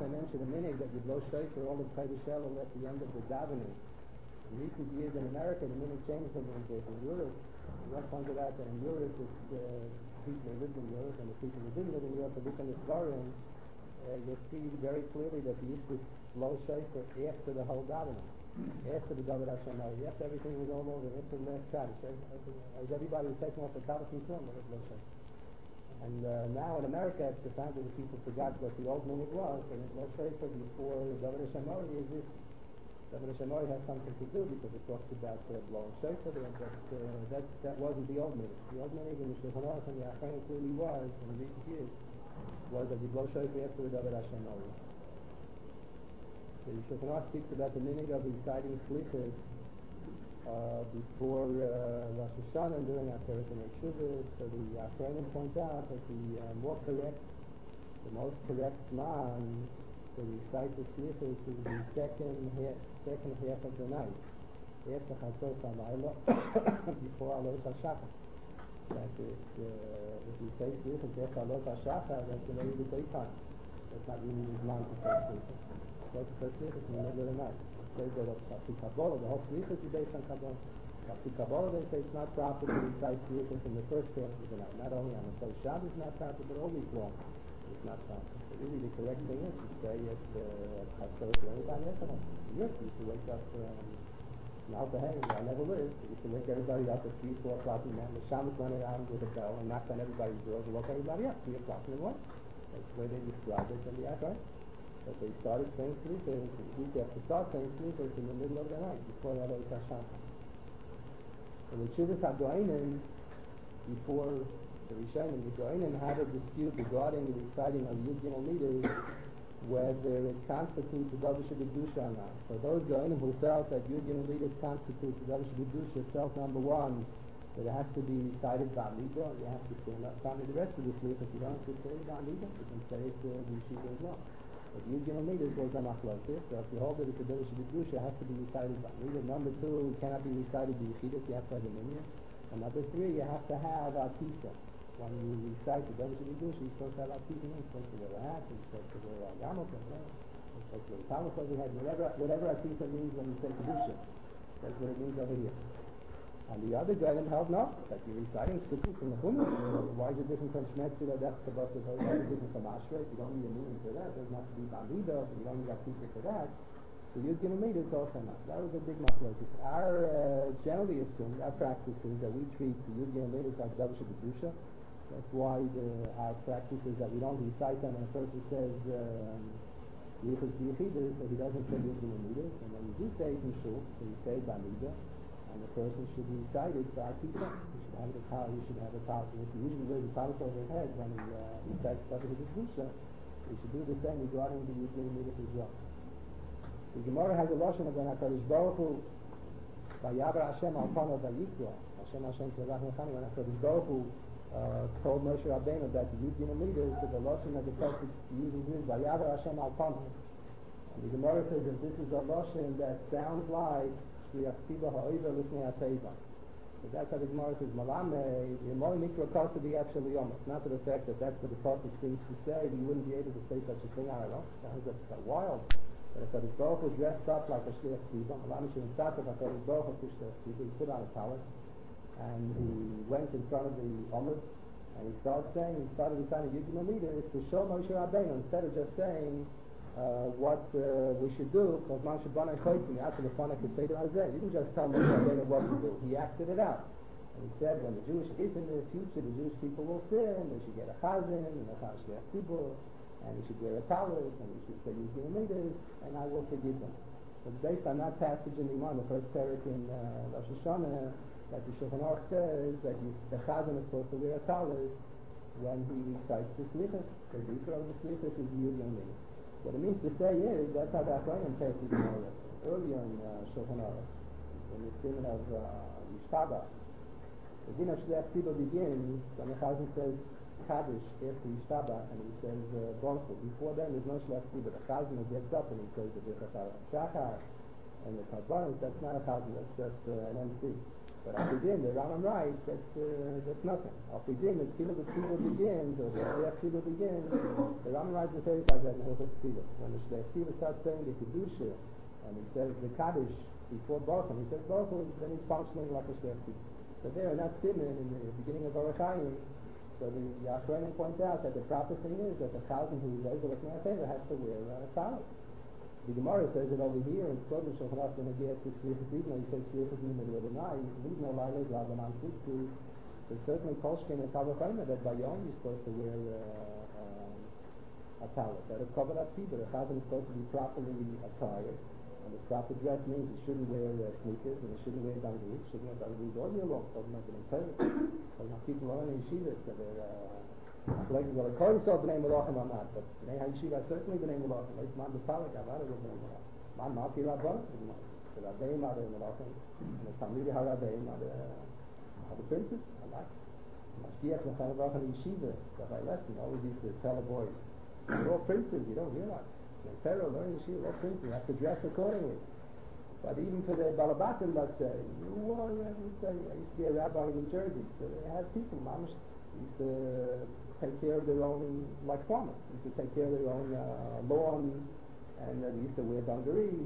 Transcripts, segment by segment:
I mentioned a minute that you blow shofar all the Kodesh Elul at the end of the davening. In recent years in America, the minute changed a little bit. In Europe, I pointed out that in Europe, it's people who lived in Europe and the people who didn't live in Europe, look in the Sfarim, you'll see very clearly that the Yisrael blow shofar after the whole davening, after the David Hashem, after everything was all over, after the last Kaddish. As everybody was taking off the Kaddish and film, they would blow shofar. And now in America, it's the fact that the people forgot what the old minute was, and it blow shofar before the David Hashem exists. David Hashem has something to do because it talks about blowing shofar, but that wasn't the old minute. The old minute in the Shulchan Aruch and the Achronim clearly was, in recent years, was that you blow shofar after the David Hashem. The Shulchan Aruch speaks about the minute of reciting slichas before Rosh Hashanah during Aseret Shuvah. So the Achronim point out that the most correct man to recite the slichas is the second half of the night, after Chatzos HaLayla, before Alos HaShachar. That if you say slichas after Alos HaShachar, that's already the daytime. That's not really the man to say slichas. So to say slichas in the middle of the night. It says that Shafti Kabbalah, the whole slichas is based on Kabbalah. Shafti Kabbalah, they say it's not proper to recite slichas in the first half of the night. Not only on the first Shabbos, not proper, but all week long. It's not proper. So really the correct thing is to say at Chatzos or any time after that. Yes, you used to wake up now to hang, I never lived. You used to wake everybody up at 3, 4 o'clock in the morning. The Shabbos went around with a bell and knocked on everybody's doors and woke everybody up 3 o'clock in the morning. That's the way they described it in the Achronim. But they started saying slichas, the week after start saying slichas in the middle of the night, before Alos HaShachar. And the Tshuvas HaGoinim, before the Rishonim, the Goinim had a dispute regarding the reciting of Yud Gimel Midas, whether it constitutes the Davar Shebedusha or not. So those Goinim who felt that Yud Gimel Midas constitutes the Davar Shebedusha felt, number one, that it has to be recited Ba'amida. You have to stand up. Finally, the rest of the sleep, if you don't have to say Ba'amida, you can say it the Yeshiva as well. But Yud Gimel Midas was a machlokes. So if you hold it as the Davar Shebedusha, it has to be recited Ba'amida. Number two, it cannot be recited B'Yechidus. You have to have a minyan. And number three, you have to have a tisa. When you recite the Davar Shebedusha, you're supposed to have a tisa. You're supposed to wear a hat. You're supposed to wear a yarmulke. You're supposed to wear a talmud over your head. Whatever a tisa means when you say Kedusha, that's what it means over here. And the other guy held no, that you're reciting Sukkot from the Chumash. Why is it different from Shmet Tzila Dech Kabbat? Why is it different from Ashrei? You don't need a meaning for that. It doesn't have to be Ba'amida. You don't need a tisa for that. So Yud Gimel Midas also not. That was a big machlokes. Our generally assumed, our practice is that we treat the Yud Gimel Midas like Davar Shebedusha. That's why our practice is that we don't recite them when a person says Yichus B'Yechidus, so he doesn't say Yud Gimel Midas. And when you do say it in Shul, so you say Ba'amida, and the person should recite it for Akita. You should have a talmud. If he usually wears a talmud over his head when he recites Davar Shebedusha, he should do the same regarding the Yud Gimel Midas as well. The Gemara has a lashon of when HaKadosh Baruch Hu Vayavar Hashem al Panav Vayikra Hashem Tzavach Mechani, when HaKadosh Baruch Hu told Moshe Rabbeinu that the Yud Gimel Midas, that the lashon of the prophet uses is Vayavar Hashem al Panav. And the Gemara says that this is a lashon that sounds like Shliachtiva Ha'oiva Lifnei HaTeiva. So that's how the Gemara says Malame Yemoi Mikra Kasa B'Yachshel Yomos. Not to the fact that that's what the prophet seems to say, we wouldn't be able to say such a thing. I don't know. Sounds like wild. But HaKadosh Baruch Hu dressed up like a Shliach Tzibah. Malami Shem Tzatav HaKadosh Baruch Hu Shliach Tzibah. He put on a tallit and he went in front of the Omer and he started reciting Yud Gimel Midas to show Moshe Rabbeinu, instead of just saying what we should do, because Moshe Banai Choytzi, after the Panak could say to Azeh, he didn't just tell Moshe Rabbeinu what to do. He acted it out. And he said, when the Jewish, if in the future the Jewish people will sin, they should get a chazan and a Shliach Tzibah, and he should wear a tallit, and he should say Yud Gimel Midas, and I will forgive them. But based on that passage in the Iman, the first parak in Rosh Hashanah, that the Shulchan Aruch says that the chazan is supposed to wear a tallit when he recites the slichas. The deeper of the slichas is Yud Gimel Midas. What it means to say is, that's how the Achronim take the Gemara. Earlier in Shulchan Aruch, in the sin of Yishtabach, the din of Shliach Tzibah begins when the chazan says Kaddish after Yishtabach, and he says Baruch Hu. Before then, there's no Shliach Tzibah. The chazan gets up and he says the Birkat Shachar and the Karbanos. That's not a chazan, that's just an MC. But Afidin, the Rambam writes, that's nothing. Afidin, the Tefillah B'Tzibur begins, or the Tefillah begins, the Rambam writes the phrase like that in Hilchos Tefillah. When the Tefillah starts saying the Kedusha, and he says the Kaddish before Baruch Hu, he says Baruch Hu, then he's functioning like a Tefillah. So there, in that Siman, in the beginning of Baruch Hayim, so the Achronim point out that the proper thing is that the Chazan who is able to has to wear a towel. The Gemara says it over here in Sodom Shulchan Aruch when it gets to Slichas Yidna, he says Slichas Yidna in the middle of the night. Yidna Laila Zlavan Amtitku. There's certainly Kolshkin and Kavachayma that by Yom you're supposed to wear a towel. That is covered up feet, but the Chazan is supposed to be properly attired. And the proper dress means he shouldn't wear sneakers and he shouldn't wear dungarees. He shouldn't wear dungarees all year long. Talking about the imperative. Talking about people learning yeshivas, so they're like, well, according to B'nai Malachim or not, but B'nai HaYeshiva certainly B'nai Malachim. Like Man B'Talik, Avada was B'nai Malachim. Man Mati Rabban, the Rabbeim are the Malachim, and the Talmidei HaRabbeim are the princes. I like Mashgiach L'Chaim Baruch in Yeshiva, Rabbi Lesson always used to tell the boys, you're all princes, you don't realize. In Pharaoh, learn Yeshiva, all princes, you have to dress accordingly. But even for the Balabatim, let's say, I used to be a rabbi in New Jersey, so they had people, Mamash, used to take care of their own, like farmers, used to take care of their own lawn, and they used to wear dungarees.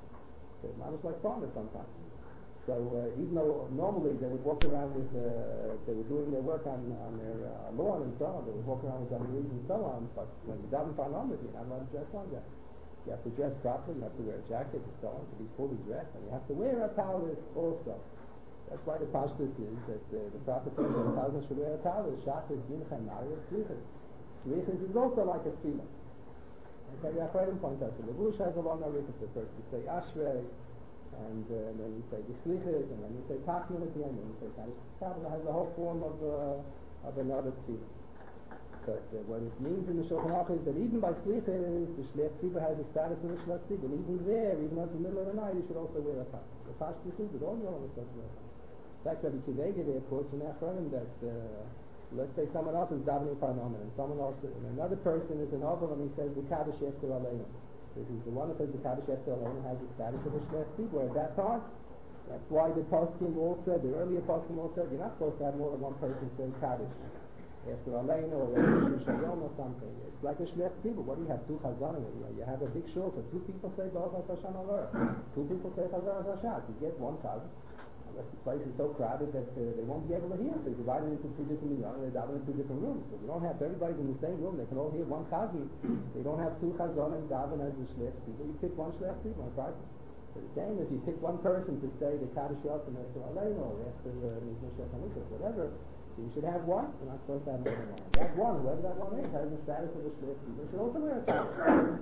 Not as like farmers sometimes. So even though normally they would walk around with, they were doing their work on their lawn and so on, they would walk around with dungarees and so on, but when you daven for Hanamas, you're not allowed to dress like that. You have to dress properly, you have to wear a jacket and so on, to be fully dressed, and you have to wear a talis also. That's why the pashtus is that the prophet says that a thousand should wear a talis. Shachris, Mincha, Mariah, Slichas. Slichas is also like a tefillah. Okay, the Achronim point out. The Levush has a long arithmetic. First you say Ashrei, and then you say the Slichas, and then you say Tachmin at the end, and you say Kaddish. Kabbalah has the whole form of another tefillah. But what it means in the Shulchan Aruch is that even by Slichas, the Shlech Tzibur has the status of the Shlech Tzibur. Even there, even in the middle of the night, you should also wear a talis. The pashtus is that all you're supposed to wear a talis. In fact, Rabbi Kivega there quotes from Achronim that let's say someone else is davening for and someone else, and another person is an Oval and he says the Kaddish Efter Aleinu. This is the one that says the Kaddish Efter Aleinu has the status of a Shlech Tzibur. At that time, that's why the poskim all said, the earlier poskim all said, you're not supposed to have more than one person say Kaddish Efter Aleinu or Shalom or something. It's like a Shlech Tzibur. What do you have? Two chazanim. You have a big shul, so two people say Baruch Hashem Alor. Two people say Chazar Hashem. You get one chazan. Unless the place is so crowded that they won't be able to hear. So you divide it into two different minyanim, they daven in two different rooms. So you don't have everybody in the same room, they can all hear one chazan. They don't have two chazanim daven as a shlech tzibur. You pick one shlech tzibur, one person. So the same, if you pick one person to say the Kaddish Yosem Efter Aleinu or Efter Nizmah Shechanikas, whatever, you should have one. You're not supposed to have more than one. That one, whoever that one is, has the status of a shlech tzibur. You should also wear a towel.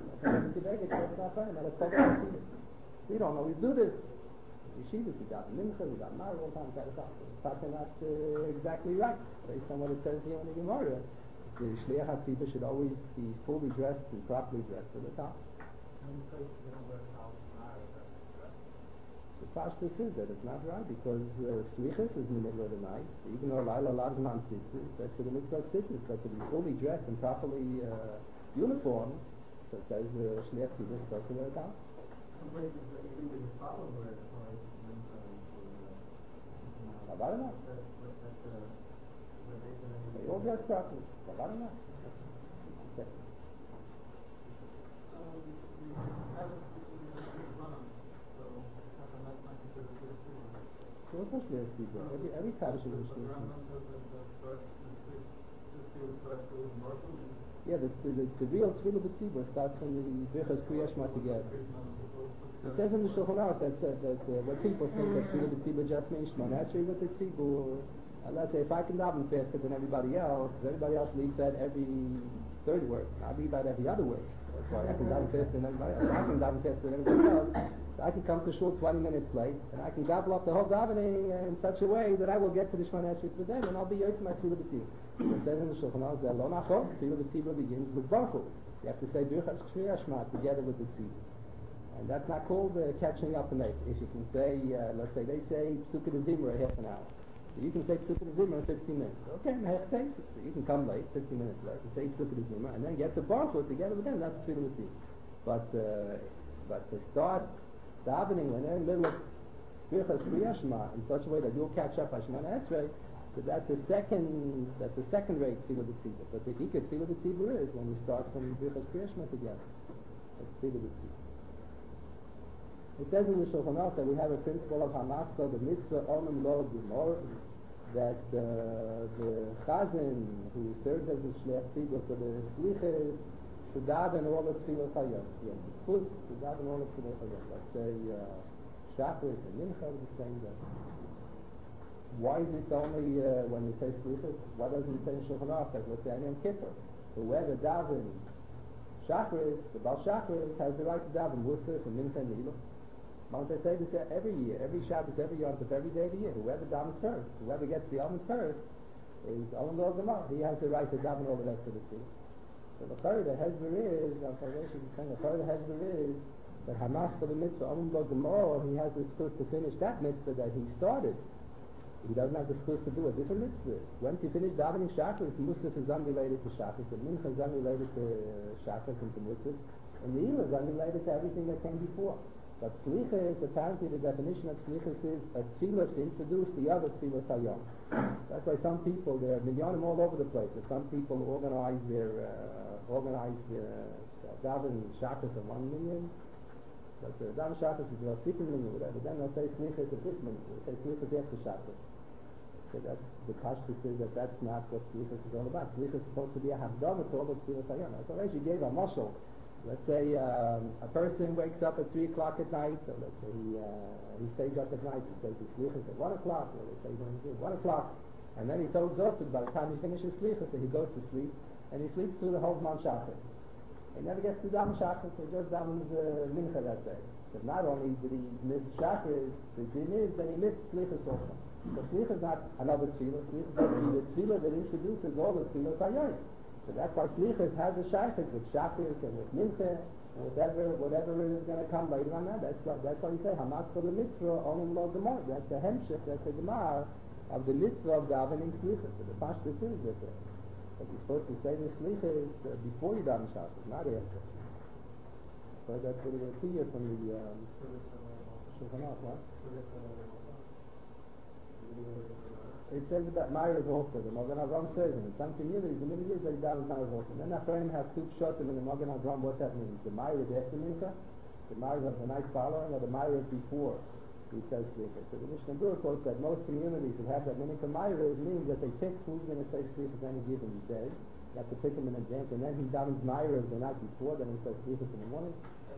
We don't always do this. Yeshivas, we got Mincha, we got Mar, all the time, that's not exactly right. Based on what it says here in the Gemara, the Shliach HaTzibur should always be fully dressed and properly dressed for the top. The pashtus is that it's not right, because Slichas is in the middle of the night, even though Laila Lazman Tzitzis, that's for the mitzvah Tzitzis, but to be fully dressed and properly uniformed, so it says Shliach HaTzibur is supposed to wear a top. About enough. They all dress properly. About enough. Okay. So what's a shliach tzibur? Every Kaddish is a shliach tzibur. Yeah, the real tefillah b'tzibur starts from the Birchas Kriya Shema together. It says in the Shulchan Aruch that what people think that tefillah b'tzibur just means Shema Esrei with the tzibur. Let's say if I can daven faster than everybody else leaves that every third word. I leave out every other word. That's why I can daven faster than everybody else. I can daven faster than everybody else. I can come to shul 20 minutes late, and I can gobble up the whole davening in such a way that I will get to the Shema Esrei with them, and I'll be yoyt my tefillah b'tzibur. It says in the Shulchan Aruch that lo nachon, tefillah b'tzibur begins with Baruch Hu. You have to say Birchas Kriya Shema together with the tzibur. And that's not called catching up the make. If you can say, let's say they say Psukei Zimra half an hour. So you can say Psukei Zimra in 15 minutes. Okay, so you can come late, 15 minutes late, and say Psukei Zimra, and then get the Baruch Hu together with them. That's tefillah b'tzibur. But to start davening when they're in the middle of Birchas Kriya Shema in such a way that you'll catch up by Shemona Esrei, so that's the second rate Tefillah B'Tzibur. But the Ikar Tefillah B'Tzibur is when we start from Birchas Kriya Shema together. That's Tefillah B'Tzibur. It says in the Shulchan Aruch that we have a principle of Hamaskal, the mitzvah Olam Lo B'Mor, that the Chazan who serves as the Shliach Tzibur for the Shlichus should daven all the Tefillah Hayom. Yes, it's good to daven all the Tefillah Hayom. Let's say Shacharis and Mincha are the same day. Why is it only when we say Shlichus? Why doesn't it say in Shulchan Aruch that let's say Yom Kippur? Whoever davens Shacharis, the Baal Shacharis has the right to daven Musaf and Mincha and Nilo. They say this every year, every Shabbos, every Yom Tov, every day of the year. Whoever davens first, whoever gets the almond first, is Olam Lo Gemar. He has the right to daven all the rest of the things. So the Chayr, the Hezbollah is, the Chayr, the Hezbollah is that Hamas for the mitzvah Olam Lo Gemar, he has the schus to finish that mitzvah that he started. He doesn't have the schus to do a different mitzvah. Once you finish davening Shacharis, Musaf is unrelated to Shacharis, and Mincha is unrelated to Shacharis and to Musaf, and the Eilah is unrelated to everything that came before. But Slichus, apparently the definition of Slichus is a tefillah to introduce the other tefillah Hayom. That's why some people, there are minyanim all over the place, but some people organize daven Shacharis of 1 million, but daven Shacharis is about 6 million or whatever, then they'll say Slichus of this million, they'll say Slichus after Shacharis. So that's, the Kashta says that that's not what Slichus is all about. Slichus is supposed to be a Havdalah to all the tefillah Hayom. So as you gave a muscle. Let's say a person wakes up at 3 o'clock at night, so let's say he stays up at night, he says his slichus at 1 o'clock, or let's say he's at 1 o'clock, and then he's so exhausted by the time he finishes slichus, so he goes to sleep, and he sleeps through the whole Zman Shacharis. He never gets to daven Shacharis, he just davens Mincha that day. But not only did he miss Shacharis, the din is that he missed slichus also. So slichus is not another tefillah, slichus is the tefillah that introduces all the tefillah Hayom. So that's why Slichus has a Shaykhis with Shacharis and with Mincha and whatever is going to come later on that. That's why you say Hamas for the mitzvah Olam Lo Gemar. That's the hemshech, that's the Gemar of the mitzvah of davening Slichus. So the Pashtus is with it. But you're supposed to say the Slichus before you daven Shacharis, not after. So that's what it will appear from the Shulchan Aruch, what? It says about Myra's also. The Magen Avram says in some communities, the many years they daven Myra's also. Then Ephraim has 2 pshatim in the Magen Avram. What that means? The Myra is after Mincha, the Myra of the night following, or the Myra is before he says Slichus. So the Mishnah Berurah quotes that most communities who have that Mincha Myra means that they pick who's going to say Slichus any given day. You have to pick him in advance, and then he davens Myra the night before, then he says Slichus in the morning.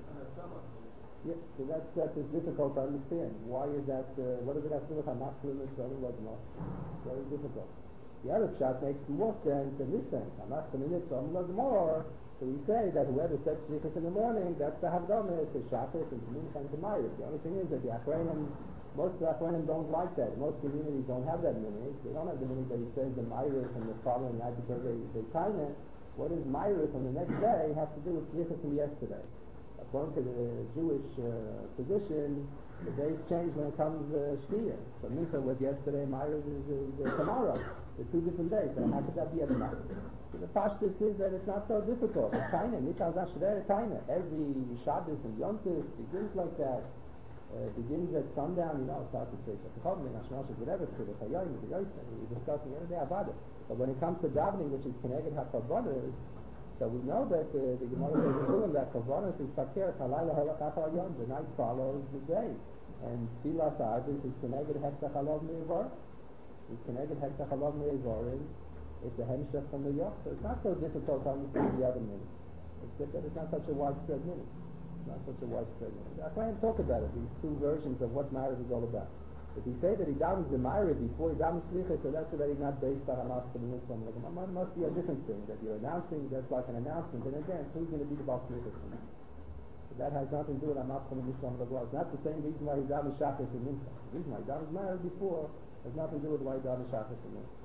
Yeah, so that's difficult to understand. Why is that? What does it have to do with Hamas limits? Very difficult. The other shot makes more sense in this sense. Hamas limits more. So we say that whoever says Slichus in the morning, that's the Havdalah, to Shacharis and to Mincha and to Myra. The only thing is that the Achronim, most of the Achronim don't like that. Most communities don't have that minute. They don't have the minute that he says the Myra from the following night because they time it. What does Myra from the next day have to do with Slichus from yesterday? According to the Jewish position, the days change when it comes Shkiyah. So Mincha was yesterday, Myra is tomorrow. They're 2 different days. So how could that be a Myra? So the Pashtus is that it's not so difficult. It's Taina, Nichal Zashver Taina. Every Shabbos and Yom Tov begins like that. Begins at sundown, it starts at Sefer Chacham, whatever, to the Chayim, the Yosef. We're discussing every day about it. But when it comes to davening, which is Keneged HaKavanas, so we know that the Gemara says in Purim that Kavanas is Fakir, Halayla Halach Hayom, the night follows the day. And Tfilas Arbis is Keneged Hekzach Halav Me'evar. It's Keneged Hekzach Halav Me'evarim. It's a hemshech from the Yoch. So it's not so difficult to understand the other minute. Except that it's not such a widespread minute. It's not such a widespread minute. I try and talk about it, these 2 versions of what Myra is all about. If you say that he davens the Myra before he davens Slichus, so that's already not based on Hamas for the mitzvah. It must be a different thing, that you're announcing, that's like an announcement in advance, who's going to be the Baal Slichus. So that has nothing to do with Hamas for the mitzvah. It's not the same reason why he davens Shacharis and Mincha. The reason why he davens Myra before has nothing to do with why he davens Shacharis and Mincha.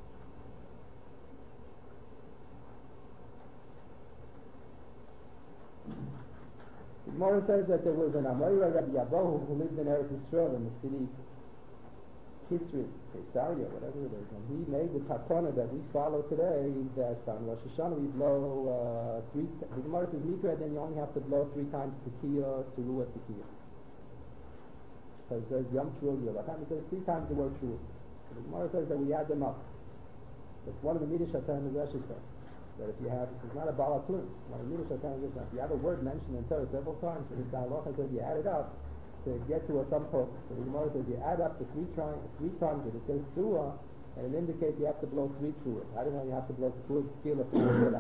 The Gemara says that there was an Amoira Rabbi Yabohu who lived in Eretz Yisrael in the city Kisri, Caesarea, whatever it is, and he made the takana that we follow today, that on Rosh Hashanah we blow 3, the Gemara says Mikra, then you only have to blow 3 times tekiah to Ruah tekiah. because there's Yom Teruah Yelachem. It says 3 times the word Teruah. So the Gemara says that we add them up. It's one of the Midrash HaTorah is Rashi says that if you have, it's not a Balaklun. One of the Midrash HaTorah is if you have a word mentioned in Torah several times, so it's halacha says you add it up to get to a sum total. So the Gemara says you add up the three times that it says Teruah, and it indicates you have to blow 3 Teruah. I don't know you have to blow 3 Teruah for it.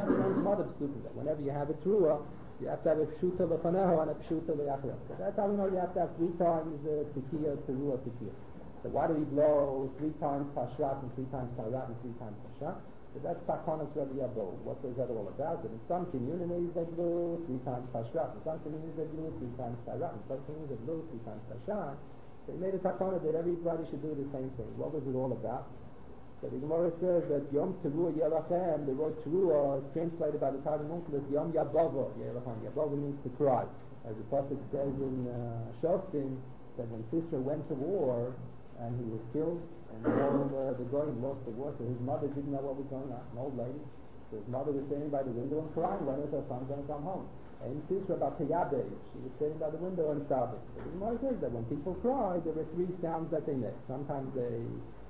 Whenever you have a Teruah, you have to have a Pshuta Lefaneho and a Pshuta Le'achra. So that's how we know you have to have 3 times Tekiah, Teruah, Tekiah. So why do we blow 3 times Pashrat and 3 times Tarat and 3 times Pashrat? So that's Takonas Rabbi Yabo. What was that all about? And in some communities they blew 3 times Pashrat. In some communities they blew 3 times Tarat. In some communities they blew 3 times Pashrat. They made a Takona that everybody should do the same thing. What was it all about? So the Gemara says that Yom Teruah Yelachem, the word Teruah is translated by the Talmud as Yom Yabava Yelachem. Yabava means to cry. As the Prophet says in Shoftim, that when Sisera went to war and he was killed, and all the Goyim lost the war, so his mother didn't know what was going on, an old lady. So his mother was sitting by the window and crying, when is her son going to come home? And Sisera about Teyabe, she was sitting by the window and sobbing. So the Gemara says that when people cry, there are 3 sounds that they make. Sometimes they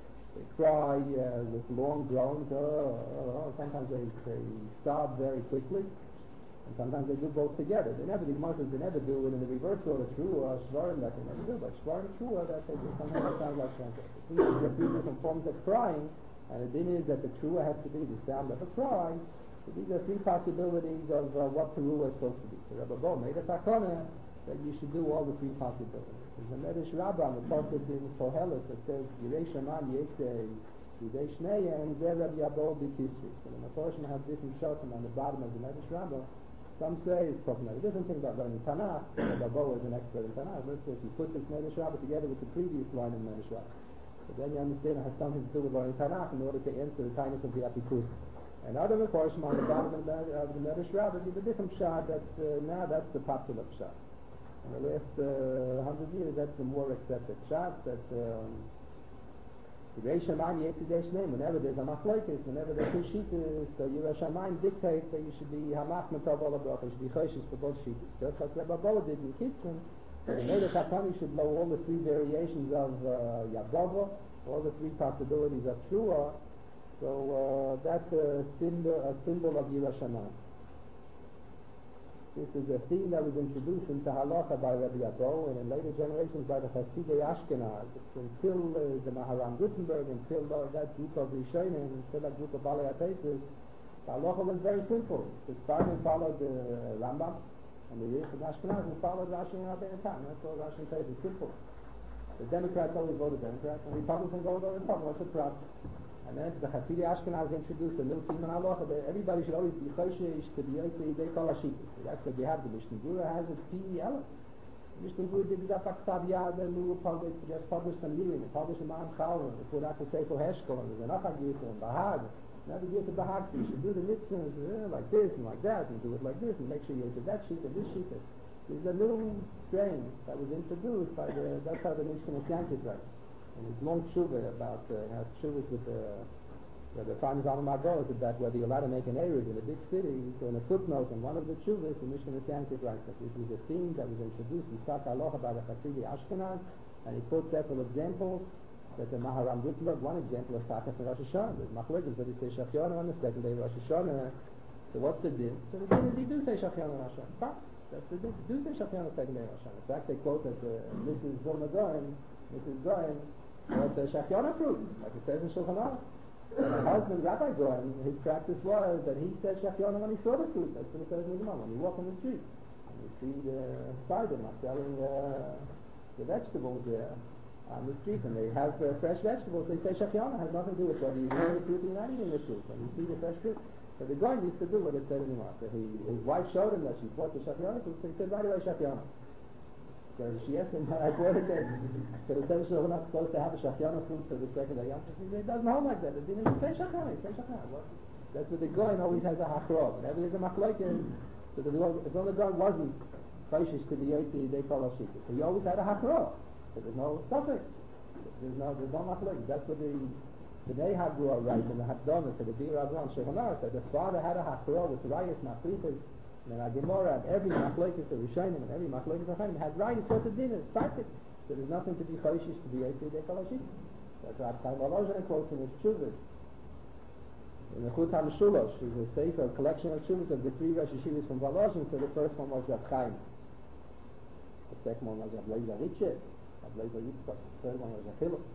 cry with long groans, sometimes they sob very quickly, and sometimes they do both together. The Gemara says they never do it in the reverse order, Teruah, Shvarim, that they never do, but Shvarim, Teruah, that they do. Sometimes it sounds like translation. There are 3 different forms of crying, and the din is that the Teruah has to be the sound of a cry. So these are 3 possibilities of what Teruah is supposed to be. So Rabbi Bo made a takana that you should do all the 3 possibilities. There's a Medrash Rabbah on the Torah in Kohelet that says Yirei Shaman Yetei Yidei Shneya and Zer Rabbi Yabo B'Kisri. So the Meforshim have different shotim on the bottom of the Medrash Rabbah. Some say it's talking about a different thing about learning Tanakh. Rabbi Bo is an expert in Tanakh. But if you put this Medrash Rabbah together with the previous line in Medrash Rabbah, so then you understand it has something to do with learning Tanakh in order to answer the kindness of the Apikus. And other Meforshim on the bottom of the Medrash Rabbah give a different shot that now that's the popular shot. In the last 100 years, that's the more accepted shot. That whenever there's a machlokes, whenever there's 2 shittas, so Yirei Shamayim dictates that you should be hamachmet of all the brachos, you should be choshes for both shittas. That's what Rebbe Bo did in Kitzron. They made a takana, you should know all the 3 variations of Yabava, all the 3 possibilities of Teruah. So that's a symbol of Yirei Shamayim. This is a theme that was introduced into halacha by Rabbi Yabo and in later generations by the Hasidei Ashkenaz. Until the Maharam Gutenberg, until that group of Rishonim, until that group of Balei HaTeisus, the halacha was very simple. The Sfardim followed the Rambam, and the Yichud Ashkenaz followed Rashi and Rabbeinu Tam. That's all Rashi says. It's simple. The Democrats always voted Democrats, and Republicans always voted Republicans. What's the problem? And then the Hasidei Ashkenaz introduced a new theme in halacha that everybody should always be choshesh to be yotzei yidei kol hashittas. So that's what you have. The Mishnah Berurah has its PEL. The Mishnah Berurah did that Ktav Yad and just published some Yirin. They published a Ma'am Chalon. They put out the Sefer Heshkol and there's an Achag Yisrael and Bahag. Another Yisrael Bahag. So you should do the mitzvahs like this and like that and do it like this and make sure you use that sheet and this sheet. There's a new strain that was introduced by that's how the Mishnah Yankis writes. And his long tshuva about tshuvas with the Farmers on Margot is that whether you're allowed to make an Eruv in a big city. So in a footnote in one of the tshuvas, the Mishnah Yankis writes that this was a theme that was introduced in Sat Halacha by the Hasidei Ashkenaz, and he quotes several examples. That the Maharam Gutenberg, one example is Taka for Rosh Hashanah. There's machlokes that he says Shachyono on the second day of Rosh Hashanah. So what's the din? So the din is he do say Shachyono on Rosh Hashanah. That's the din. Do say Shachyono on the second day of Rosh Hashanah. In fact, they quote that Mrs. Vilna Goyen was a Shachyono fruit, like it says in Shulchan Aruch. My husband, Rabbi Goyen, his practice was that he said Shachyono when he saw the fruit. That's what it says in the Gemara. When you walk in the street, and you see the Sardim are selling the vegetables there on the street, and they have fresh vegetables. They say Shachyono has nothing to do with whether you're eating the fruit or you're not eating the fruit. When you see the fresh fruit, so the Goyen used to do what it said in the Gemara. So his wife showed him that she bought the Shachyono fruit, so he said right away Shachyono. So she asked him, I bought it then. So the says we're not supposed to have a Shachyono fruit for the second day. He said, it doesn't hold like that. It didn't say Shachyono, say Shachyono. That's what the Goyen always has a hachro. Whenever there's a machlokes, so the Goyen wasn't choshesh to be yotzei yidei kol hashittas. So he always had a hachro. So there's no suffix. There's no machlokes. That's what the Bnei Hagrua write in the Hakdamah to the Bir Avram Shulchan Aruch that the father had a hachro with rayas machlikas. And our Gemara and every machlokes of Rishonim and every machlokes of Chaim had right. It's what the din is. So there's nothing to be choishish to be Eitzei Dei Kol HaShita. That's Rabbi Chaim Volozhin quotes in his Tshuvas. In the Chut HaMshulosh, is a sefer, a collection of Tshuvas of the three Rosh Yeshivas from Volozhin. So the first one was Rabbi Chaim. The second one was Rabbi Lezer Ritchie. Rabbi Lezer Yitzchak. The third one was Rabbi Hillel.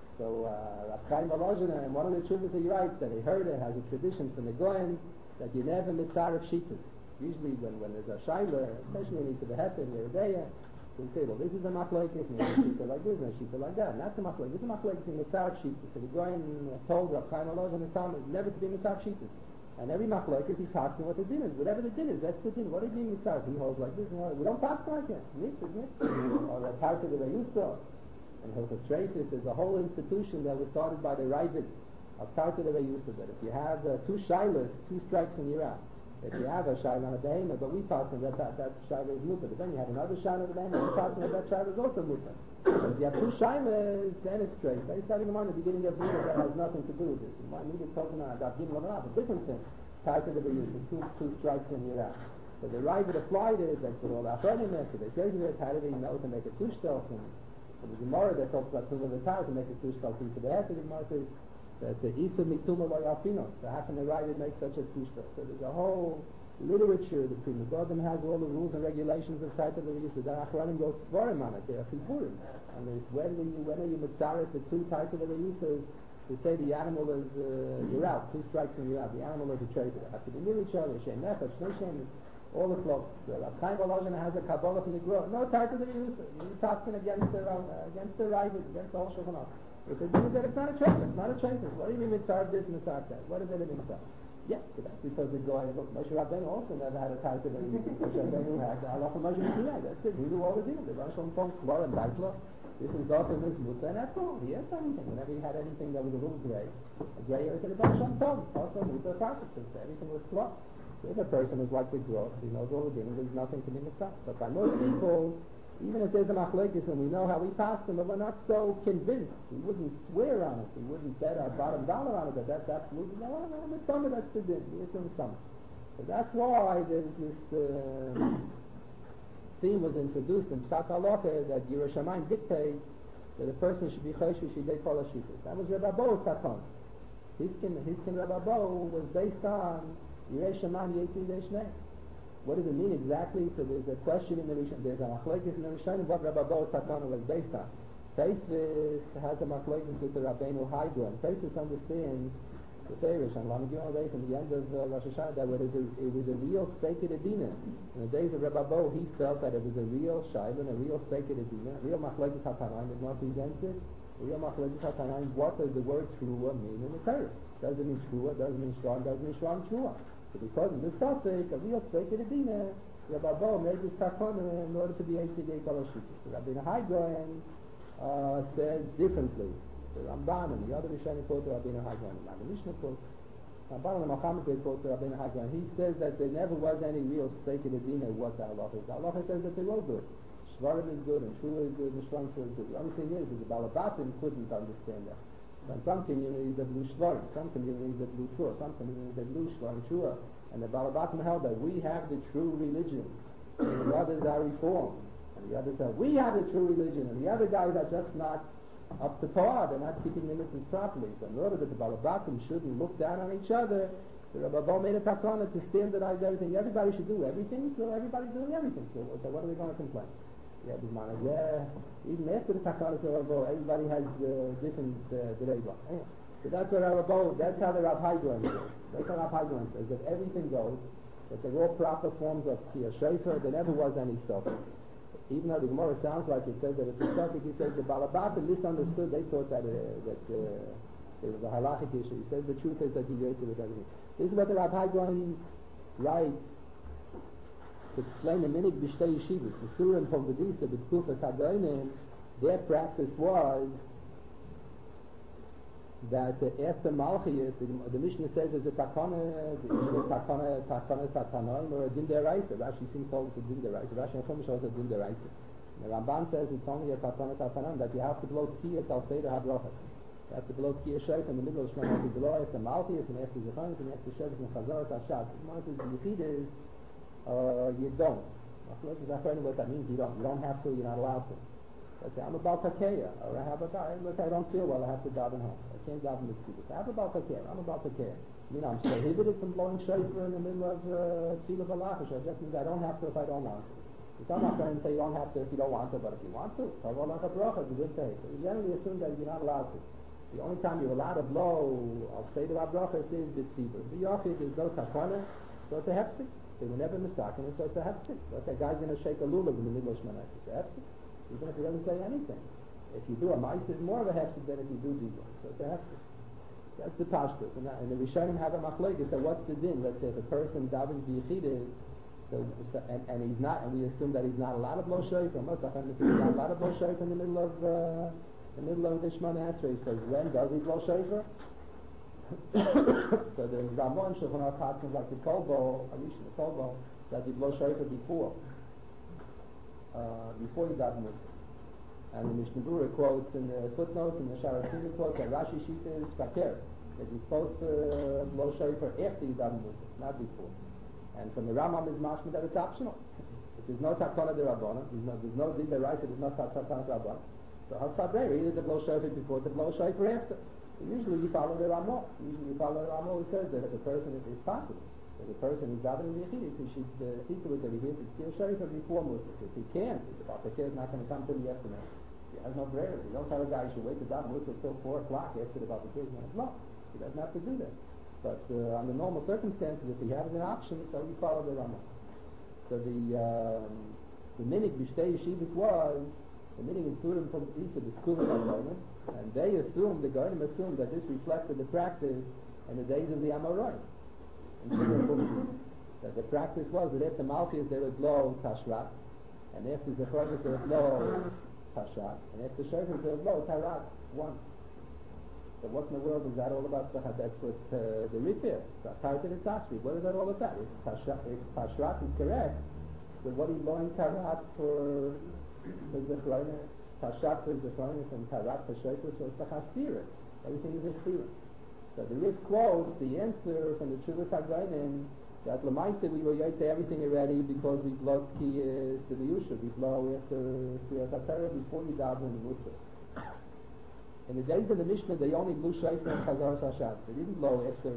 So Rabbi Chaim Volozhin, in one of the Tshuvas he writes that he heard it has a tradition from the Goyim that you never mitzar of Shitas. Usually when there's a Shaila, especially in the Hesed, Yeridea, we say, well, this is a machlokes, and a shita like this, and a shita like that. And that's a machlokes. This is a machlokes in mitzar shita. So the Goyim told Rabbi Chaim Volozhin in the Talmud never to be mitzar shitas. And every machlokes he talks to what the din is. Whatever the din is, that's the din. What is being mitzar? He holds like this. We don't talk like it. Nix is nix. Or the part of the Reyusa. And Hilchos Shreitis is a whole institution that was started by the Ravid of Tarta the Reyusa. That if you have two shilas, two strikes and you're out. If you have a shaila on a behemah, but we talk that shaila is mutar. But then you have another shaila on a behemah, we talk that shaila is also mutar. But if you have two shailas, then it's straight. They starting in the beginning of Nida that has nothing to do with this. Nida is talking about giving them a different thing. Tarta the Reyusa, two strikes and you're out. So the Ravid applied it, that's what all the Achronim is. So they say to it, how do they know to make a tushtel? And the Gemara that talks about Tumah V'Tar to make a tushtel to the head, the Gemara says that the Isa Mituma V'Yafino. So how can the Ravid make such a tushtel? So there's a whole literature. The Pri Megadim has all the rules and regulations of Taita the Reyusa. The Achronim go Svarim on it. They are Chiburim. And there's when are you Mitzaret the two Taita the Reyusas to say the animal is you're out, two strikes and you're out. The animal is a traitor. They have to be near each other. Shem Nefesh, no Shem. All the clothes. Rabbi Chaim Volozhin has a Kabbalah from the Grove. No Taita the Reyusa. You're talking against the Ravid, against the whole Shulchan Aruch. If it means that it's not a traitor, it's not a traitor. What do you mean mitzvah this, mitzvah that? What is it in mitzvah? Yes, so that's because the guy, look, Moshe Rabbeinu also never had a Taita the Reyusa. Moshe Rabbeinu had the Halacha Moshe Messiah. That's it. He knew all the deals. The Rosh Hashanah, Klor and Daitla. This is also this Mutter, and that's all. He has anything. Whenever he had anything that was a little gray area to the Rosh Hashanah, also Mutter Parshas. Everything was Klor. So if a person is like the growth, he knows all the things, there's nothing to be mitzvah. But by most people, even if there's a machlokes and we know how we pass them, but we're not so convinced. We wouldn't swear on it. We wouldn't bet our bottom dollar on it that that's absolutely no. Mitzvah, that's the din. So that's why there's this theme was introduced in Pshat Halacha that Yerushalayim dictates that a person should be choshesh shidei kol hashifas. That was Rebbe Abo's takon. His kin Rebbe Abo was based on Yerushalayim Yetzi Deishnei. What does it mean exactly? So there's a question in the Rishon. There's a machlokes in the Rishon what Rebbe Abo's takon was based on. Tosfos has a machlokes with the Rabbeinu Haidron. Tosfos understands the Farish and Lamed Yom Alei from the end of Rosh Hashanah that it was a real Speiked Adina. In the days of Rebbe Abo, he felt that it was a real Shaila and a real Speiked Adina, a real machlokes HaTanaim is not presented. A real machlokes HaTanaim. What does the word Trua mean in the Torah? Does it mean Trua? Does it mean Shvan? Does it mean Shvan Trua? So because of this topic, a real Speiked Adina, Rebbe Abo made this takon in order to be Eitzei Dei Kol HaShita. So Rabbeinu Haidron says differently. The Ramban and the other Rishonim quote to Rabbeinu Haidron, and the Mishnah quote. Ramban and Muhammad quote to Rabbeinu Haidron. He says that there never was any real Speiked Adina what the halacha is. The halacha says that they're all good. Shvarim is good, and Shua is good, and Shvan Shua is good. The only thing is the Balabatim couldn't understand that. In some communities they blew Shvarim, some communities they blew Shua, some communities they blew Shvan Shua, and the Balabatim held that we have the true religion, and the others are reformed, and the others say we have the true religion, and the other guys are just not up to par, they're not keeping the mitzvahs properly. So in order that the Balabatim shouldn't look down on each other, the Rebbe Abo made a takana to standardize everything. Everybody should do everything, so everybody's doing everything. So what are they going to complain? Even after the takana of Rebbe Abo, everybody has different dereva. Anyway, so that's what Rebbe Abo, that's how the Rav Haidron says. That's how Rav Haidron says, that everything goes, that they're all proper forms of Kiyah Shefer, there never was any suffering. Even though the Gemara sounds like it says that it's a topic, he says the Balabatim misunderstood. They thought that it was a halachic issue. He says the truth is that he related with everything. This is what the Rav Haidron writes to explain the minig b'shtei yeshivas. The Surah and Povadisa, the Tkufas Hagoyim, their practice was that after Malchiyas, the Mishnah says there's a takana or a din deraisa. Rashi seems told us a din deraisa. Rashi and Chumash also a din deraisa. The Ramban says it's only a takana that you have to blow tkiyah al seder habrachas. You have to blow tkiyah shayf in the middle of Shemona. You blow after Malchiyas and after Zechanis and after Shevis and Chazaras Hashad. One says the Yechid is you don't. What that means? You don't have to. You're not allowed to. Let's say I'm a Baal Takeya, or I have let's say I don't feel well, I have to daven home. I can't daven with people. I have a Baal Takeya, I'm a Baal Takeya. I'm prohibited from blowing shofar in the middle of Tefillah Balachish. It just means I don't have to if I don't want to. I'm not going to say you don't have to if you don't want to, but if you want to, you would say. So we generally assume that you're not allowed to. The only time you're allowed to blow, I'll say the Bracha is B'tzibur. The Yochid is no takana, so it's a hefsek. They were never mistaken, so it's a hefsek. Like a guy's going to shake a lulav in the middle of Shemana. It's a hefsek, even if he doesn't say anything. If you do a mice, it's more of a hefsek than if you do dibur. So it's a hefsek. That's the pashtus. And the Rishonim have a machlokes. So what's the din? Let's say if a person davens b'yichidus, and he's not, and we assume that he's not allowed to blow shofar. Most of them he's not allowed to blow shofar in the middle of the Shemana Esrei. So when does he blow shofar? So the Ramon Shulchan Aruch Hatzim like the Kolbo, Arisha the Kolbo, that he blow shofar before he davens. And the Mishnah Berurah quotes in the footnotes, and the Sharatzina quotes that Rashi Shita is Fakir, that he's supposed to blow shofar after he davens, not before. And from the Rambam is mashma that it's optional. If there's no takana de Rabbana, there's no din deraisa, there's no takana de Rabbana. So hasabrei, either to blow shofar before, to blow shofar after. And usually you follow the Rambam. Usually you follow the Rambam who says that if a person is possible, if a person is davening yechidus, he should see to it that he hears the shofar before Musaf. If he can't, if the Bakakir is not going to come to the afternoon, he has no prayer. You don't tell a guy he should wait to daven Musaf till 4 o'clock after the Bakakir is going to blow. He doesn't have to do that. But under normal circumstances, if he has an option, so we follow the Rambam. So the minig b'shtei yeshivas was the minig in Surim from east of the school of Amorim, and they assumed, the Goyim assumed that this reflected the practice in the days of the Amorim. That the practice was that after Malchus they would blow Tashrat, and after Zechariah they would blow Tashrat, and after Shofar they would blow Tarat once. So what in the world is that all about? That's what the Rif is. What is that all about? If Tashrat is correct, so what are you blowing Tarat for Zechariah? Tashrat for Zechariah and Tarat for Shofar, so it's the Chasira. Everything is a Chasira. So the Rif quotes the answer from the Chuvas HaGainim that Lamaita we were yet to everything already because we blow Kiyas to the Yusha. We blow after Kriyas HaTorah before we daven in the Musaf. In the days of the Mishnah, they only blew shofar and Chazaras HaShabbat. They didn't blow after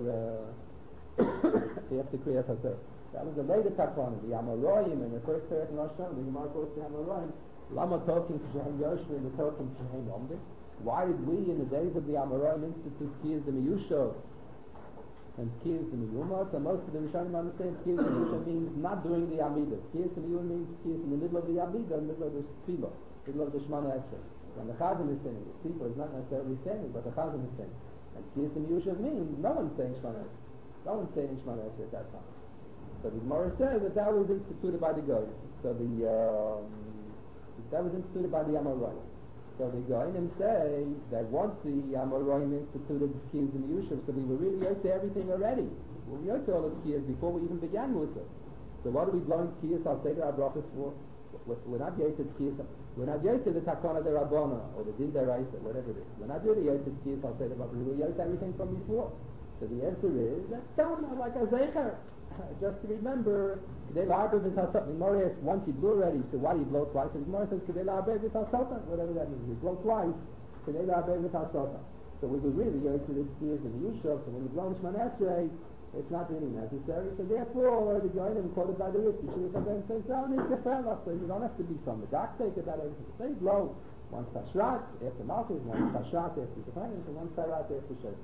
Kriyas HaTorah. That was the later takana, the Amoraim, and the first parak in Rosh Hashanah. The Gemara goes to Amoraim. Lama talking Shehem Yoshua and the talking Shehem Omdim. Why did we, in the days of the Amoraim, institute Kiyas the Miyusha and Kiyas the Miyuma? So most of the Rishonim understand Kiyas the Miyusha means not doing the Amidah. Kiyas the Miyuma means Kiyas in the middle of the Amidah, in the middle of the Tefillah, middle of the Shemana Esrei. When the Chazan is saying, the people is not necessarily saying, but the Chazan is saying. And Kiyas and Yushav means no one's saying Shemana Esrei. No one's saying Shemana Esrei at that time. So the Gemara says that was instituted by the Goyim. So that was instituted by the Amoraim. So the Goyim say that once the Amoraim instituted Kiyas and Yushav, so we were really out to everything already. We were out to all of Kiyas before we even began Musaf. So what are we blowing Kiyas? I'll say to our brachas for. We're not yet to Kiyas. We're not yet to the Takana de Rabbana or the Din Deraisa, whatever it is. We're not really yet to Kiyas. I'll say about we were yet to everything from before. So the answer is that's done like a zecher. Just to remember, Kedei La'arbev V'Tasot. The Gemara asks, once you blew already, so why do you blow twice? And the Gemara says Kedei La'arbev V'Tasot, whatever that means. We blow twice. Kedei La'arbev V'Tasot. So we were really yet to the Kiyas of the Yushav. So when you blow Shemana Esrei, it's not really necessary. So therefore, the Goyim quoted by the Rif, the Shuvas HaGainim says, "No, it's different." So you don't have to be some medactic about everything. They blow once Tashrat after Malchus, once Tashrat after Zechariah, and once Tarat after Shofar.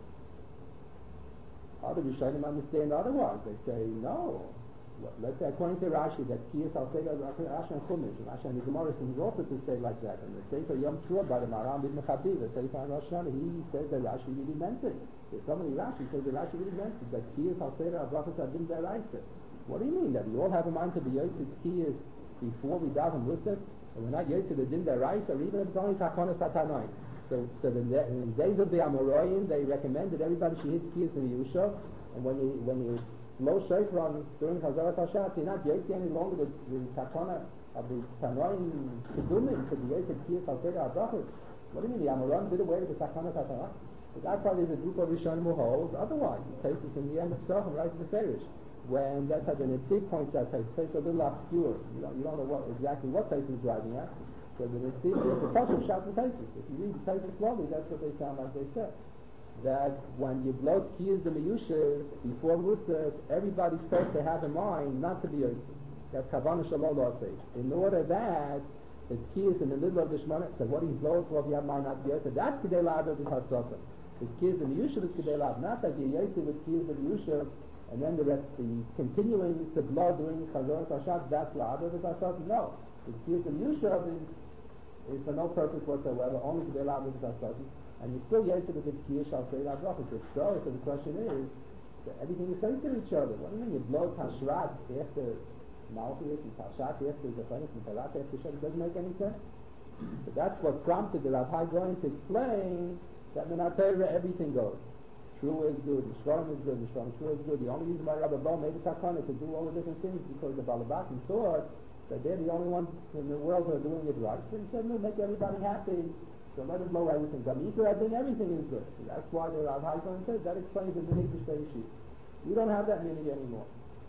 Other Rishonim understand otherwise. They say no. Let's say according to Rashi that Kiyas al Seder Rashi and Chumash, Rashi and the Gemara seems also to say like that. And the Sefer Yom Teruah by the Maram Ibn Chaviv, the Sefer Rosh Hashanah, he says that Rashi really meant it. There's so many Rashi says that Rashi really meant it. That Kiyas al Seder Abrachas Adin Deraisa. What do you mean that we all have a mind to be Yotzid Kiyas before we daven Musaf, and we're not Yotzid the Din Deraisa, or even if it's only Takonas Satanoim? So in the days of the Amoraim, they recommended everybody should hit Kiyas in the Yusha, and when you blow shofar during Chazaras HaShabbat, you're not Yotzid any longer the Takona of the Tanoim Kedumim to be Yotzid Kiyas al Seder Abrachas. What do you mean the Amoraim did away with the Takonas Satanoim? So that's why there's a group of Rishonim who holds otherwise. It takes us in the end of Tzachim, right to the Ferish. When that's how the Nitzik points out, it's a little obscure. You don't know exactly what place he's driving at. So the Pasuk Shat and Taisus. If you read the Taisus slowly, that's what they sound like they said. That when you blow Kiyaz the Meyusha before Musaf, everybody's supposed to have in mind not to be Yosef. That's Kavanah Shalom Losei. In order that the Kiyaz in the middle of the Shemona, so what he's blowing for if you have in mind not to be Yosef, that's Kedei La'av of the Chatzotah. The Kiyaz the Meyusha is Kedei La'av, not that you're Yosef with Kiyaz the Meyusha, and then the rest, the continuing to blow during Chazor Tashat, that's La'av of the Chatzotah. No. The Kiyaz the Meyusha is for no purpose whatsoever, only Kedei La'av of the Chatzotah. And you still Yosef with the Kiyaz Shal Sei La'av. So the question is, everything is safe to each other. What do you mean? You blow Tashrat after Malchus and Tashat after Zephaniah and Tarat after Shem? It doesn't make any sense. But that's what prompted the Rav Hai Gaon to explain that in our Torah everything goes. True is good, Yishvarim is good, Yishvarim True is good. The only reason why Rabbi Bo made a takana to do all the different things because the Balabatim thought that they're the only ones in the world who are doing it right. So he said, no, make everybody happy. So let us blow everything. Gamika, I think everything is good. So that's why the Rav Hai Gaon says that explains the Minig B'Shtei Yeshit. We don't have that Minig anymore.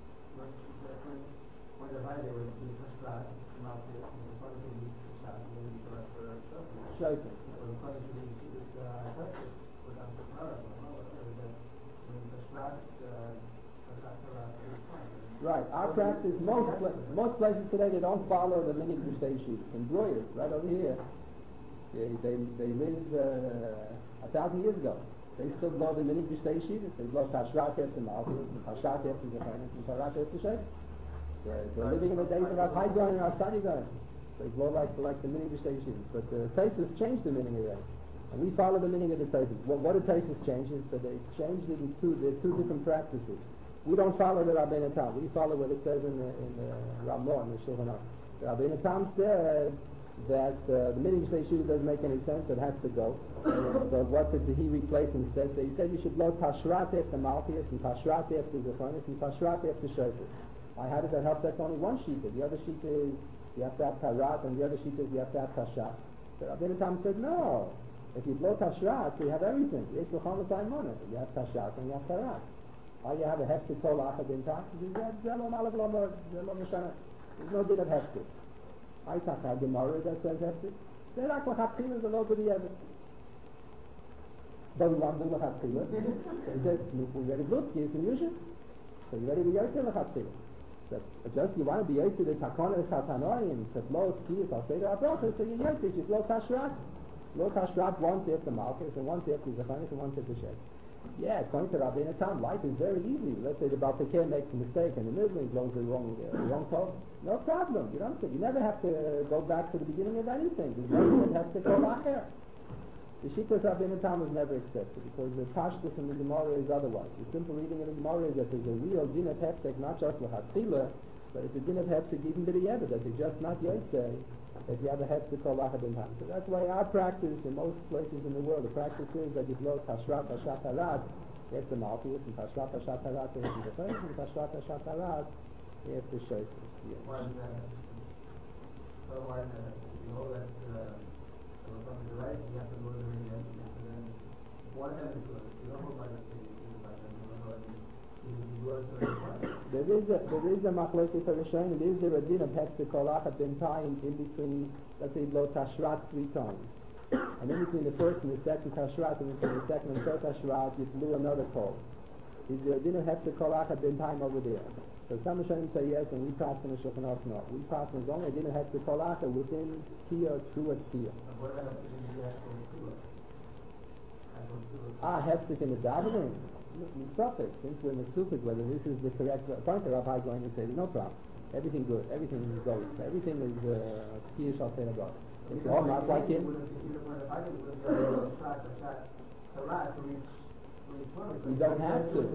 Right. Our practice, most places today, they don't follow the Minig B'Shtei Yeshit. In Bruyas, right over here, they lived 1,000 years ago. They still blow the Minig B'Shtei Yeshit. They blow Tashrat after Malchus, and Tashat after Zephaniah, and Tarat after Shem. They're living in the days of Rav Hai Gaon and Rav Sadi Gaon. They blow like the Minig B'Shtei Yeshit. But the Taisus changed the Minig already. And we follow the meaning of the Taisus. What did Taisus change is that they changed it in two different practices. We don't follow the Rabbeinu Tam. We follow what it says in the Ramah, in the Shulchan Aruch. The Rabbeinu Tam said that the meaning of Yeshua doesn't make any sense. It has to go. So what did he replace instead? So he said you should blow Tashrat after Malchus, and Tashrat after Zephaniah, and Tashrat after Shofar. How does that help? That's only one shita. The other shita is you have to have Tarat, and the other shita is you have to have Tashat. So Rabbeinu Tam said no. If you blow Tashrat, you have everything. You have Tashat and you have Tarat. Why you have a hefker kol achad in tak? There's no bit of hefker. I talk about Gemara that says hefker. They're like l'chatchila, the Lord of the Evan. But we want to do l'chatchila. So he says, we're ready to look, you can use it. So you're ready to go to l'chatchila. So just you want to be to the takana chatanoim, to blow skis, I'll say to our brother, so you're yosef, you blow Tashrat. Blow Tashrat once after Malchus, and once after Zephaniah, and once after Shem. Yeah, according to Rabbeinu Tam, life is very easy. Let's say the Baal Pekeh makes a mistake in the middle, he blows the wrong tone. No problem. You never have to go back to the beginning of anything. There's nothing that has to go back there. The Shittas Rabbeinu Tam was never accepted because the Pashtus in the Gemara is otherwise. The simple reading of the Gemara is that there's a real din of hefsek, not just l'chatchila, but it's a din of hefsek even to the Yeved, that it's just not Yosef. If you have a hefsek kol achad in time. So that's why our practice in most places in the world, the practice is that you blow Tashrat, Tashat, Tarat after Malchus, and Tashrat, Tashat, Tarat after Zephaniah, and Tashrat, Tashat, Tarat after Shofar. Why is that? So why is that? You know that when something is right, you have to go to the end, and then one hand is good. You don't hold by the thing, you don't know anything. There is a machlokes Rishonim. Is there a din of hefsek kol achad ben time in between? Let's say blow Tashrat 3 times, and in between the first and the second Tashrat, and between the second and third Tashrat, you blew another call. Is there a din of hefsek kol achad ben time over there? So some Rishonim say yes, and we pass in the Shulchan Aruch no. We pass in only a din of hefsek kol achad within Tia or through a Tia. Hefsek in the davening. Since we're in the Sufik, whether this is the correct point, the Rav Hai going to say no problem. Everything good, everything goes, everything is Kiyah shall say about. It's all not like him. You don't have to.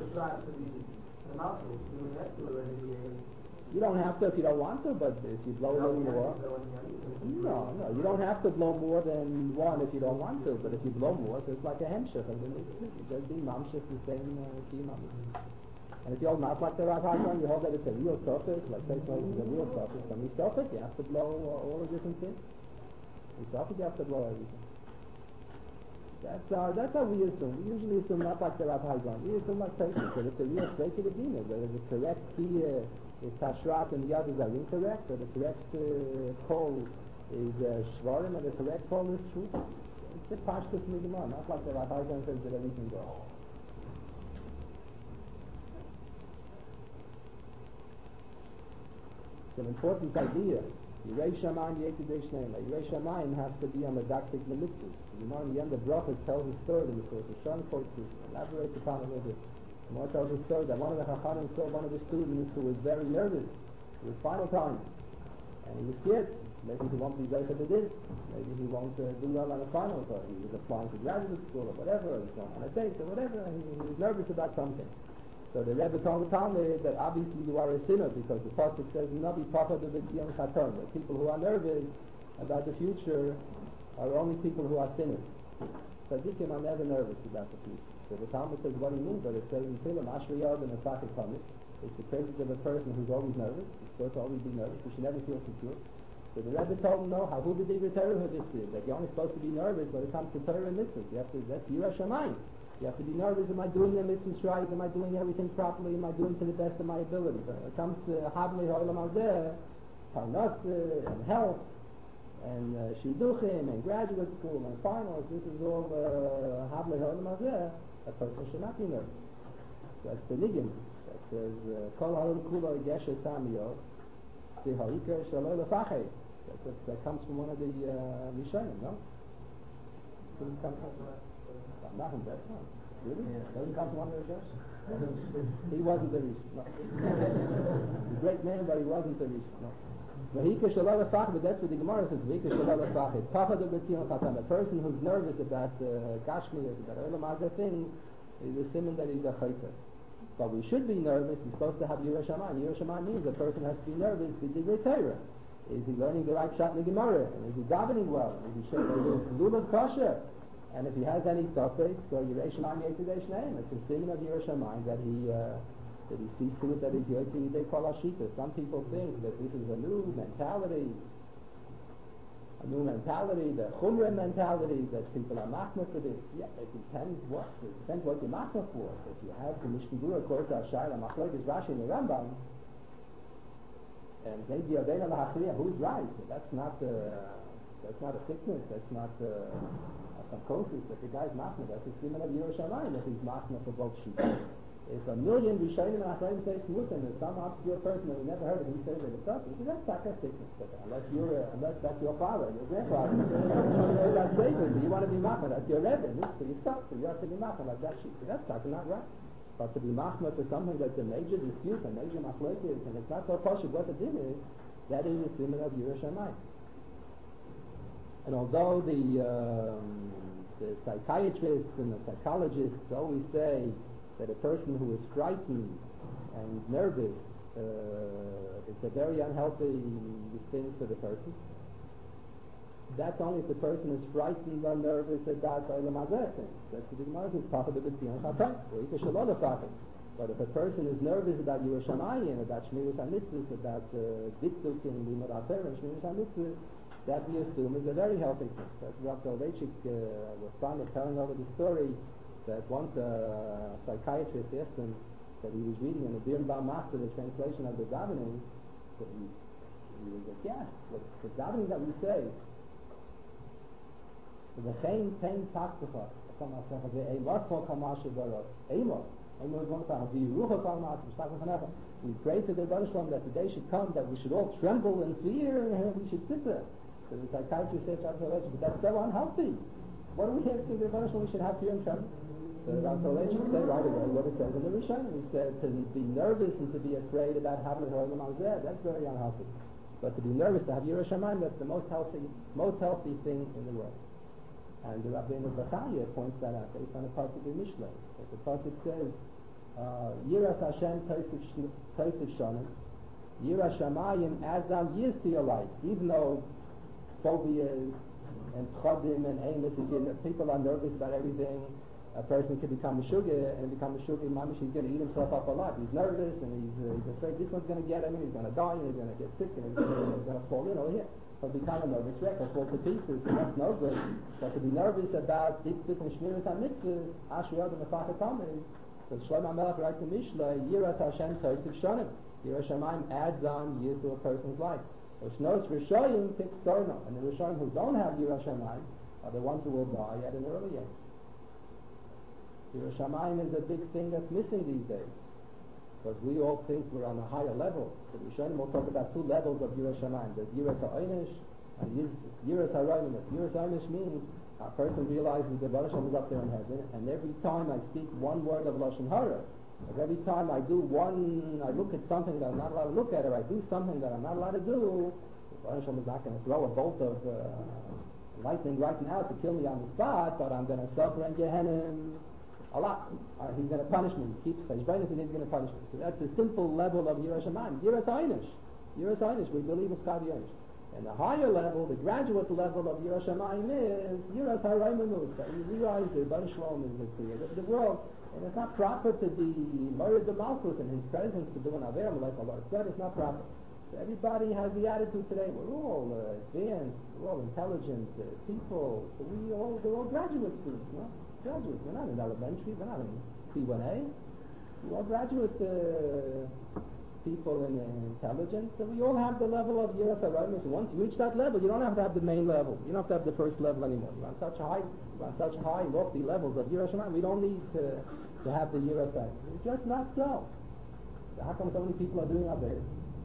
You don't have to if you don't want to, but if you blow a little more. No, you don't have to blow more than one if you don't want to, but if you blow more, so it's like a hemshech, and then it does be mamshech the same key mamshech. And if you hold not like the Rav Hai Gaon, you hold that it's a real surface, let's say it's a real surface, and we surface, you have to blow all the different things. We surface, you have to blow everything. That's how we assume. We usually assume not like the Rav Hai Gaon. We assume like Taisus, that it's a real straight to the dina, whether the correct key is Tashrat and the others are incorrect, or the correct call is Shvarim and the correct form is truth. It's a pashtus in the Gemara, not like the Rabbi says that everything goes. It's an important idea. Yirei Shamayim Yekidei Shneima. Yirei Shamayim has to be on the Daktik the mitzvahs. The Gemara in the end of Brachos tells a story in the course of Shon Koitzi, elaborates upon it a little bit. The Gemara tells a story that one of the Chachamim saw one of the students who was very nervous. It was final time. And he was scared. Maybe he won't be Zeicha to this. Maybe he won't do well on the final, or he was applying to graduate school or whatever, or he's going on a date or whatever, and he was nervous about something. So the Rebbe told the Talmud that obviously you are a sinner because the Pasuk says, Nabi Pachad of B'Tzion Chaton, that people who are nervous about the future are only people who are sinners. Tzaddikim are never nervous about the future. So the Talmud says, what do you mean? But it says in Tehillim, Ashri Yod and Asafik Tamid, it's the praises of a person who's always nervous. He's supposed to always be nervous. He should never feel secure. So the Rebbe told him, no, how who did he return her this is? That you're only supposed to be nervous when it comes to Torah and mitzvahs. You have to, that's Yirah Shamayim. You have to be nervous, am I doing the mitzvahs right? Am I doing everything properly? Am I doing to the best of my ability? But when it comes to Havli Ha'olam Hazeh, Parnas and health, and Shidduchim, and graduate school, and finals, this is all Havli Ha'olam Hazeh, a person should not be nervous. That's the Nigim. That says, Kol Ha'olam Kula Yeshe Samiyot, Ha'ikar Shaloi Lefachei. That comes from one of the Rishonim, no? Didn't come from nothing better. Really? Yeah. Doesn't come from one of the Rishonim? He wasn't the Rishon. No. He's a great man, but he wasn't the Rishon. No. V'hikar Shaloi Lefachei, but that's what the Gemara says. V'hikar Shaloi Lefachei. Pachad of B'Tzion Chatam. A person who's nervous about Gashmi, about Olam Hazeh thing, is a simon that he's a chayter. But we should be nervous. He's supposed to have Yirah Shamayim. Yirah Shamayim means a person has to be nervous to Divrei Torah. Is he learning the right shot in the Gemara? And is he davening well? Is he shaking lulav kosher? And if he has any suffix, so Yirei Shamayim Yekidei Shneim. It's a sin of Yirah Shamayim that he sees to it that he's Yotzei Yidei Kol HaShita. Some people think that this is a new mentality, the Chumrah mentality, that people are machmir for this. Yeah, it depends what you're machmir for. If you have the Mishnah Berurah, of course, Ashayla, Machlokes Rashi and the Rambam, and maybe Yodein al-Hachriya, who's right? That's not a sickness, that's not a psychosis, that the guy's machmir. That's a siman of Yirah Shamayim, that he's machmir for both sheep. If a million Rishonim and Achronim say Shmutim, and some obscure person that we never heard of, he says that it's up, that's not a sickness. Unless that's your father, your grandfather, that's David, you want to be machmir, that's your Rebbe, so you stop, so you have to be machmir like that sheep. That's not right. But to be machmir for something that's a major dispute, a major machlokes, and it's not so posh what the din is, that is a siman of Yirah Shamayim. And although the psychiatrists and the psychologists always say that a person who is frightened and nervous, it's a very unhealthy thing for the person. That's only if the person is frightened or nervous about Olam Hazeh things. That's the Gemara says, Pachad B'Tzion Chaton, V'hikar Shaloi Lefachei. But if a person is nervous about Yirah Shamayim, about Shmiras HaMitzvahs, about Dikdukim, Limud HaTorah, and Shmiras HaMitzvahs, that we assume is a very healthy thing. That's Rav Soloveitchik was fond of telling over the story that once a psychiatrist asked him that he was reading in the Birnbaum Master, the translation of the davening, that he was like, yeah, the davening that we say, the Chaim Tein Taktucha, we pray to the Baruch Shalom that the day should come that we should all tremble in fear and we should sit there. So the psychiatrist said, but that's so unhealthy. What do we have to the Baruch Shalom? We should have fear and tremble. So Rav Soloveitchik said right away what it says in the Rishonim. He said to be nervous and to be afraid about having Ha'olam Hazeh, that's very unhealthy. But to be nervous to have Yirah Shamayim, that's the most healthy thing in the world. And the Rabbeinu Bachaya points that out based on the pasuk in Mishlei. That the pasuk says, Yiras Hashem Tosef Shonim, Yirah Shamayim adds on years to your life, even though phobias and chodim and aimus, people are nervous about everything. A person can become a sugar, and become a sugar, mamish, he's going to eat himself up alive. He's nervous, and he's afraid this one's going to get him, and he's going to die, and he's going to get sick, and he's going to fall in over here. He'll become a nervous wreck, he'll fall to pieces, and that's no good. But to be nervous about dikduk and shmiras HaMitzvahs, Ashri Yod and Mefachei Tamid, so Shlomo HaMelech writes in Mishlei, Yiras Hashem Tosef Shonim. Yirah Shamayim adds on years to a person's life. Oshnos Rishoyim Tiksorno, and the Rishoyim who don't have Yiras Shamayim are the ones who will die at an early age. Yiras Shamayim is a big thing that's missing these days, because we all think we're on a higher level. The Rishonim will talk about two levels of Yiras Shamayim. There's Yiras HaOynish and Yiras HaRayim. Yiras HaOynish means a person realizes that Baruch Hashem is up there in heaven, and every time I speak one word of Lashon Hara, every time I look at something that I'm not allowed to look at, or I do something that I'm not allowed to do, Baruch Hashem is not going to throw a bolt of lightning right now to kill me on the spot, but I'm going to suffer and Gehenna a lot. He's going to punish me. He keeps Cheshbonos and he's going to punish me. So that's a simple level of Yiras Shamayim. Yiras HaOynish. Yiras HaOynish, we believe it's Chav Yonish. And the higher level, the graduate level of Yiras Shamayim is Yiras HaRaymanut, that you realize that Baruch Shalom is the creator of the world, and it's not proper to be Morid the Malchus in his presence to do an Aver like Allah. It's not proper. So everybody has the attitude today, we're all advanced, we're all intelligent people, so we're all graduate students, you know? Graduates, we're not in elementary, we're not in P1A, we're all graduate people in intelligence, so we all have the level of Yiras HaRayim. Once you reach that level, you don't have to have the main level. You don't have to have the first level anymore. You're on such high, lofty levels of Yiras HaRayim. We don't need to have the Yiras HaRayim. It's just not so. So how come so many people are doing Aver?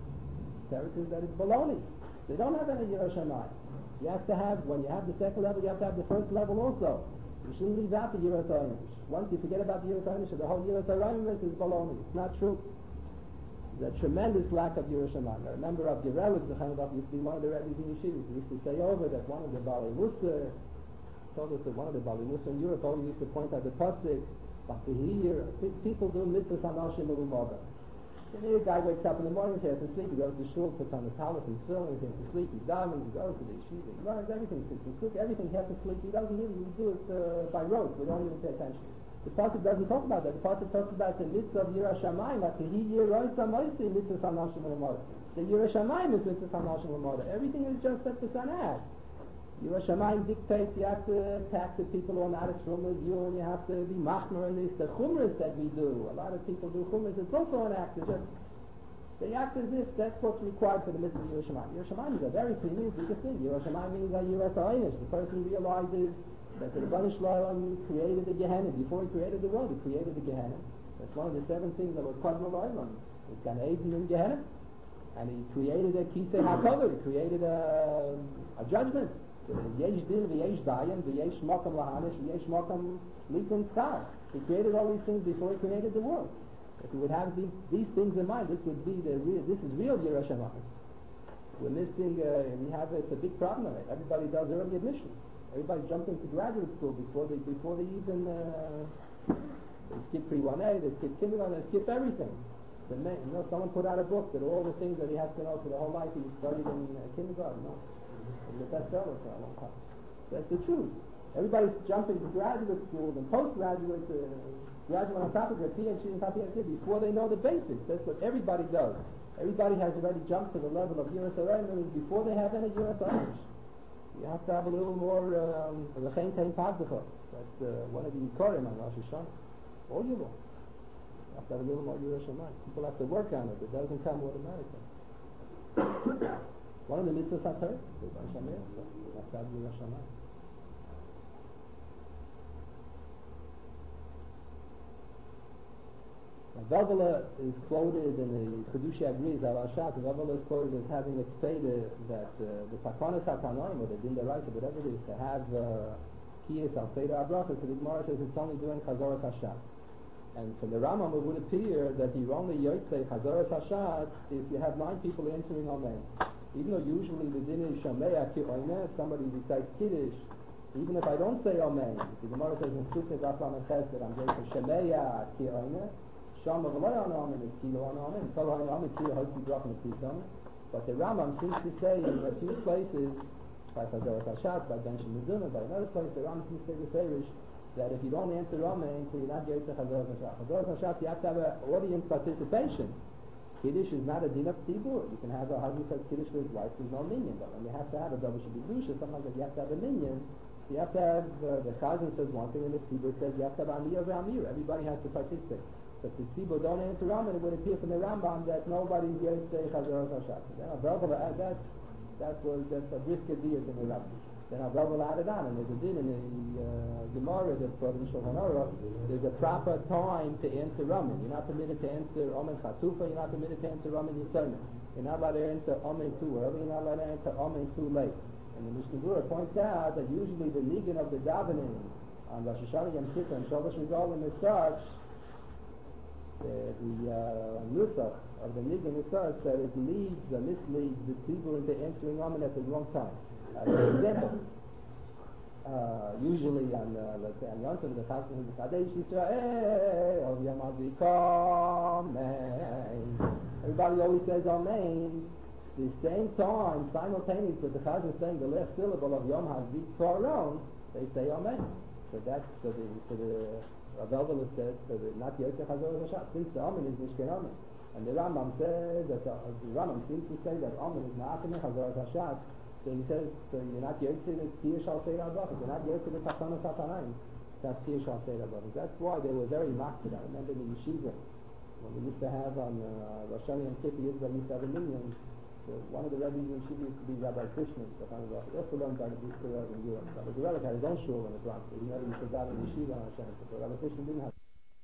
The answer is that it's baloney. They don't have any Yiras HaRayim. You have to have, when you have the second level, you have to have the first level also. You shouldn't leave out the Yiras HaRayim. Once you forget about the Yiras HaRayim, the whole Yiras HaRayim is baloney. It's not true. There's a tremendous lack of Yiras Shamayim. I remember of Yerelig, the Chanabach used to be one of the rabbis in Yeshivas. He used to say over that one of the Balei Musa told us that one of the Balei Musa in Europe always used to point out the pasuk, but to hear people do mitzvahs hanashim u'umoga. And a guy wakes up in the morning, he has to sleep, he goes to shul, puts on the tallis and tefillin, he has to sleep, he's davening, he goes to the yeshiva, he runs, everything, he cooks, everything, he has to sleep. He doesn't really do it by rote. We don't even pay attention. The pasuk doesn't talk about that. The pasuk talks about the mitzvah of Yiras Shamayim. The Yiras Shamayim is mitzvah hanashim l'moda. Everything is just that the sun has. Yiras Shamayim dictates you have to attack the people who are not as from as you, and you have to be machmer in this. The chumras that we do, a lot of people do chumras. It's also an act. They act as if that's what's required for the mitzvah of Yiras Shamayim. Yiras Shamayim is a very premium biggest thing. Yiras Shamayim means that Yiras HaOynish. The person realizes that the Rebbeinu Shalom created the Gehenna. Before he created the world, he created the Gehenna. That's one of the 7 things that was Kodma L'Olam. It's Gan Eden and Gehenna. And he created a Kisei HaKavod. He created a judgment. Yesh Din, V'yesh Dayan, V'yesh Mokam Lahanish, V'yesh Mokam Likun Tzar. He created all these things before he created the world. If he would have these things in mind, this would be this is real Yiras Shamayim. We're missing, it's a big problem of it. Everybody does early admission. Everybody jumps into graduate school before they even they skip pre-1A, they skip kindergarten, they skip everything. Someone put out a book that all the things that he has to know for the whole life he studied in kindergarten. No, it's the bestseller for a long time. That's the truth. Everybody's jumping to graduate schools and postgraduate, graduate on top of their PhD and top of PhD before they know the basics. That's what everybody does. Everybody has already jumped to the level of Yiras HaRayim before they have any Yiras HaOynish. You have to have a little more L'chein Tein Pavdecha. That's one of the Yikorim on Rosh Hashanah. All you will. You have to have a little more Yiras Shamayim. People have to work on it. It doesn't come automatically. One of the mitzvahs HaTorah, the Rosh Hashanah, you have to have Yiras Shamayim. Vavela is quoted in the Chedushi agrees, Al-Ashat, Vavela is quoted as having explained that the Takonis HaTanoim, or the Din D'Oraisa, whatever it is, to have Kiyas Al-Seder Abrachas, so the Gemara says it's only doing Chazoras Hashat. And from the Rambam it would appear that you only Yotzei Chazoras Hashat if you have 9 people answering Amen. Even though usually the Din is Shameya Ki'oineh, if somebody recites Kiddush, even if I don't say Amen, the Gemara says in Sukkot Daf Ches that I'm going to Shameya Ki'oineh, but the Rambam seems to say in a few places, by Chazoras Hashat, by Ben Shemuduna, by another place, the Rambam seems to say the Farish that if you don't answer Amen, so you're not going to Chazoras Hashat. Chazoras Hashat, you have to have an audience participation. Kiddush is not a din of tzibur. You can have a husband says Kiddush for his wife, there's no minyan, but when you have to have a double shebidusha, sometimes you have to have a minyan. So you have to have the chazan says one thing, and the tzibur says you have to have amir over amir. Everybody has to participate. But the tzibur don't answer Amen, it would appear from the Rambam that nobody's going to say Chazoras Hashat. Then a verbal that That's a brisket beer in the rabbi. Then Avel added on, and there's a din in the Gemara that brought in Shulchan Aruch. There's a proper time to answer Ramen. You're not permitted to answer Omen Chatufa. You're not permitted to answer Ramen Yisrael. You're not allowed to answer Omen too early. You're not allowed to answer Omen too late. And the Mishnah Berurah points out that usually the niggin of the davening on Rosh Hashanah Yom Kippur and Shalosh Regalim is such that the nusach of the niggin is such that it misleads the tzibur into answering Ramen at the wrong time. For example, usually on, let's say, on Yom Tov, the Chazan is Kadesh Yisrael, Yom HaZikaron. Everybody always says Amen. The same time, simultaneously, the Chazan is saying the last syllable of Yom HaZikaron, they say Amen. So that's for the Rav Elveler says, not Yotzei Chazor Hashat, since the Amen is Mishken Amen. And the Rambam says that the Rambam seems to say that Amen is not Chazor Hashat. So he says, so you're not Yotzei the Tir Shal Seir HaBrachas, you're not Yotzei the Tachana Satanayim. That's Tir Shal Seir HaBrachas. That's why they were very makted. I remember in the yeshiva, when we used to have on Rosh Hashanah and Kippur, we used to have a minyan. So one of the rabbis in yeshiva used to be Rabbi Krishnan, the Tachana Brachas. He also learned by the Yisrael in Europe. Rabbi Gorelick had his own shul in the Bronx, but he never used to daven in yeshiva on Hashem. So Rabbi Krishnan didn't have.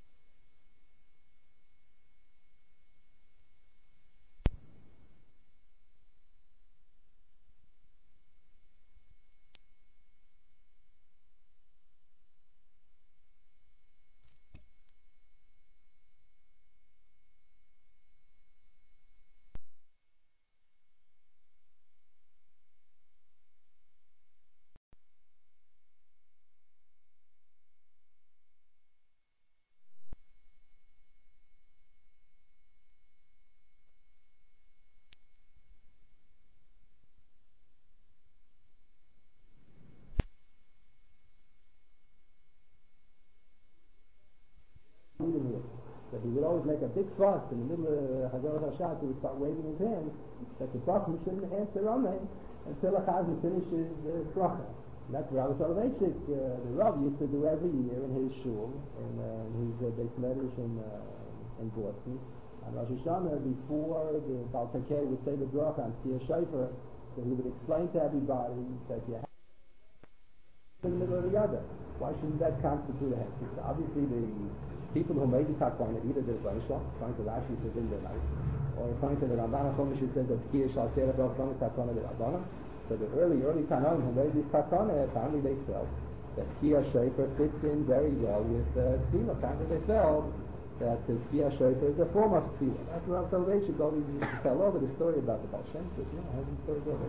That he would always make a big fuss in the middle of Chazor Hashat. He would start waving his hands that the Chacham shouldn't answer Amen until a Chazan finishes the bracha. That's what Rabbi Soloveitchik, the Rav, used to do every year in his shul, in his Beis Medrash in Boston. On Rosh Hashanah, before the Baal Pekei would say the bracha on Tia Shofar, so he would explain to everybody that you have in the middle of the other. Why shouldn't that constitute a head? Obviously, the people who made the Takwana, either the Baruch, according to Rashi, says in the night, or according to the Ramban HaChomish, it says that Kiyah Shal Seir HaBrachas Takwana the Rabbanan. So the early Tanoim who made this Takwana, apparently they felt that Kiyah Shofar fits in very well with Tefillah. Apparently they felt that the Kiyah Shofar is a form of Tefillah. That's what Rav Soloveitchik always used to tell over the story about the Baal Shem Tov. You know, how the story goes.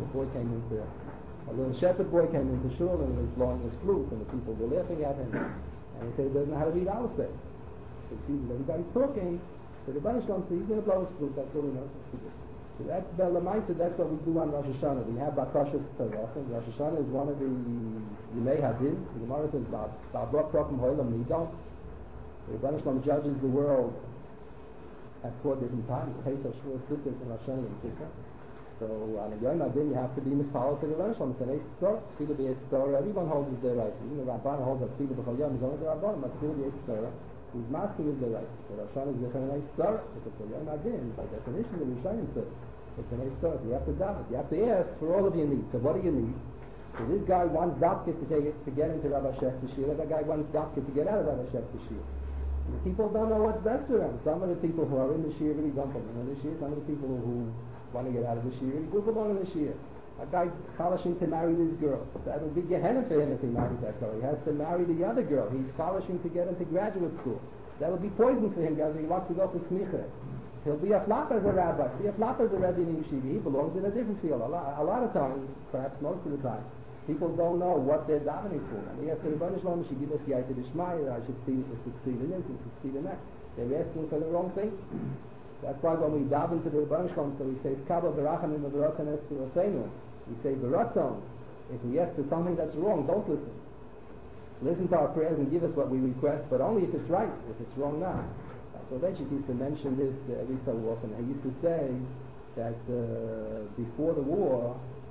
A little shepherd boy came into shul and was blowing his flute, and the people were laughing at him. And he said he doesn't know how to read Aleph. So he sees that everybody's talking, so the Baruch Shalom says he's going to blow his flute, that's all he knows what to do. So that's the Lamaita, that's what we do on Rosh Hashanah. We have Bakashas Torah, and Rosh Hashanah is one of the Yimei Hadin. The Gemara says, Ba'abra Prokum Hoilam Nidal. The Baruch Shalom judges the world at 4 different times, Pesach, Shavuot, Sukkot, and Rosh Hashanah and Kippur. So on a Yom Hadin, you have to be mispalel to the Baruch Shalom. It's an Eis Torah, Tefillah B'Eis Torah, everyone holds it their right. Even the Rabban holds that Tefillah B'Chol Yom is only the Rabban, but Tefillah B'Eis Torah. He's masking is the right. So Rosh Hashanah is an Eis Torah. If it's a Yom Hadin, by definition, the Rishayim says it's an Eis Torah. You have to daven. You have to ask for all of your needs. So what do you need? So this guy wants Dafka to get into Rabbi Shech Shir. That guy wants Dafka to get out of Rabbi Shech Shir. The people don't know what's best for them. Some of the people who are in the Shir really don't belong in the Shir. Some of the people who want to get out of the Shir really do belong in the Shir. A guy chalashing to marry this girl. That will be Gehenna for him if he marries that girl. He has to marry the other girl. He's chalashing to get into graduate school. That will be poison for him because he wants to go to smicha. He'll be a flop as a rabbi. Be a flop as a rabbi in yeshiva. He belongs in a different field. A lot of times, perhaps most of the time, people don't know what they're davening for. And he has to Rebbeinu Shalom, should give us the idea of Shmai, I should succeed in this and succeed in that. They're asking for the wrong thing. That's why when we daven to the Rebbeinu Shalom, so we say Kabbalah Berachan and Berachan Esku Roseinu. We say Beratzon. If we ask for something that's wrong, don't listen. Listen to our prayers and give us what we request, but only if it's right. If it's wrong, not. So Vechik used to mention this every so often. He used to say that before the war,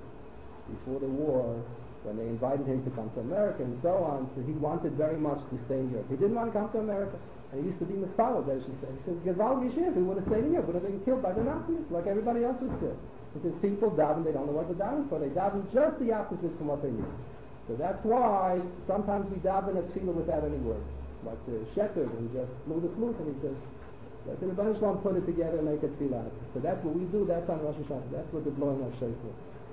when they invited him to come to America and so on, so he wanted very much to stay in Europe. He didn't want to come to America. And he used to be misfollowed, as she said. He said, Gevaldi Yeshiv, he would have stayed in Europe, would have been killed by the Nazis, like everybody else was killed. Because people daven, they don't know what they're davening for. They daven just the opposite from what they need. So that's why sometimes we daven a tefillah without any words. Like the shepherd who just blew the flute and he says, let the Rebbeinu Shalom put it together and make a tefillah out of it. So that's what we do, that's on Rosh Hashanah. That's what the blowing of shofar.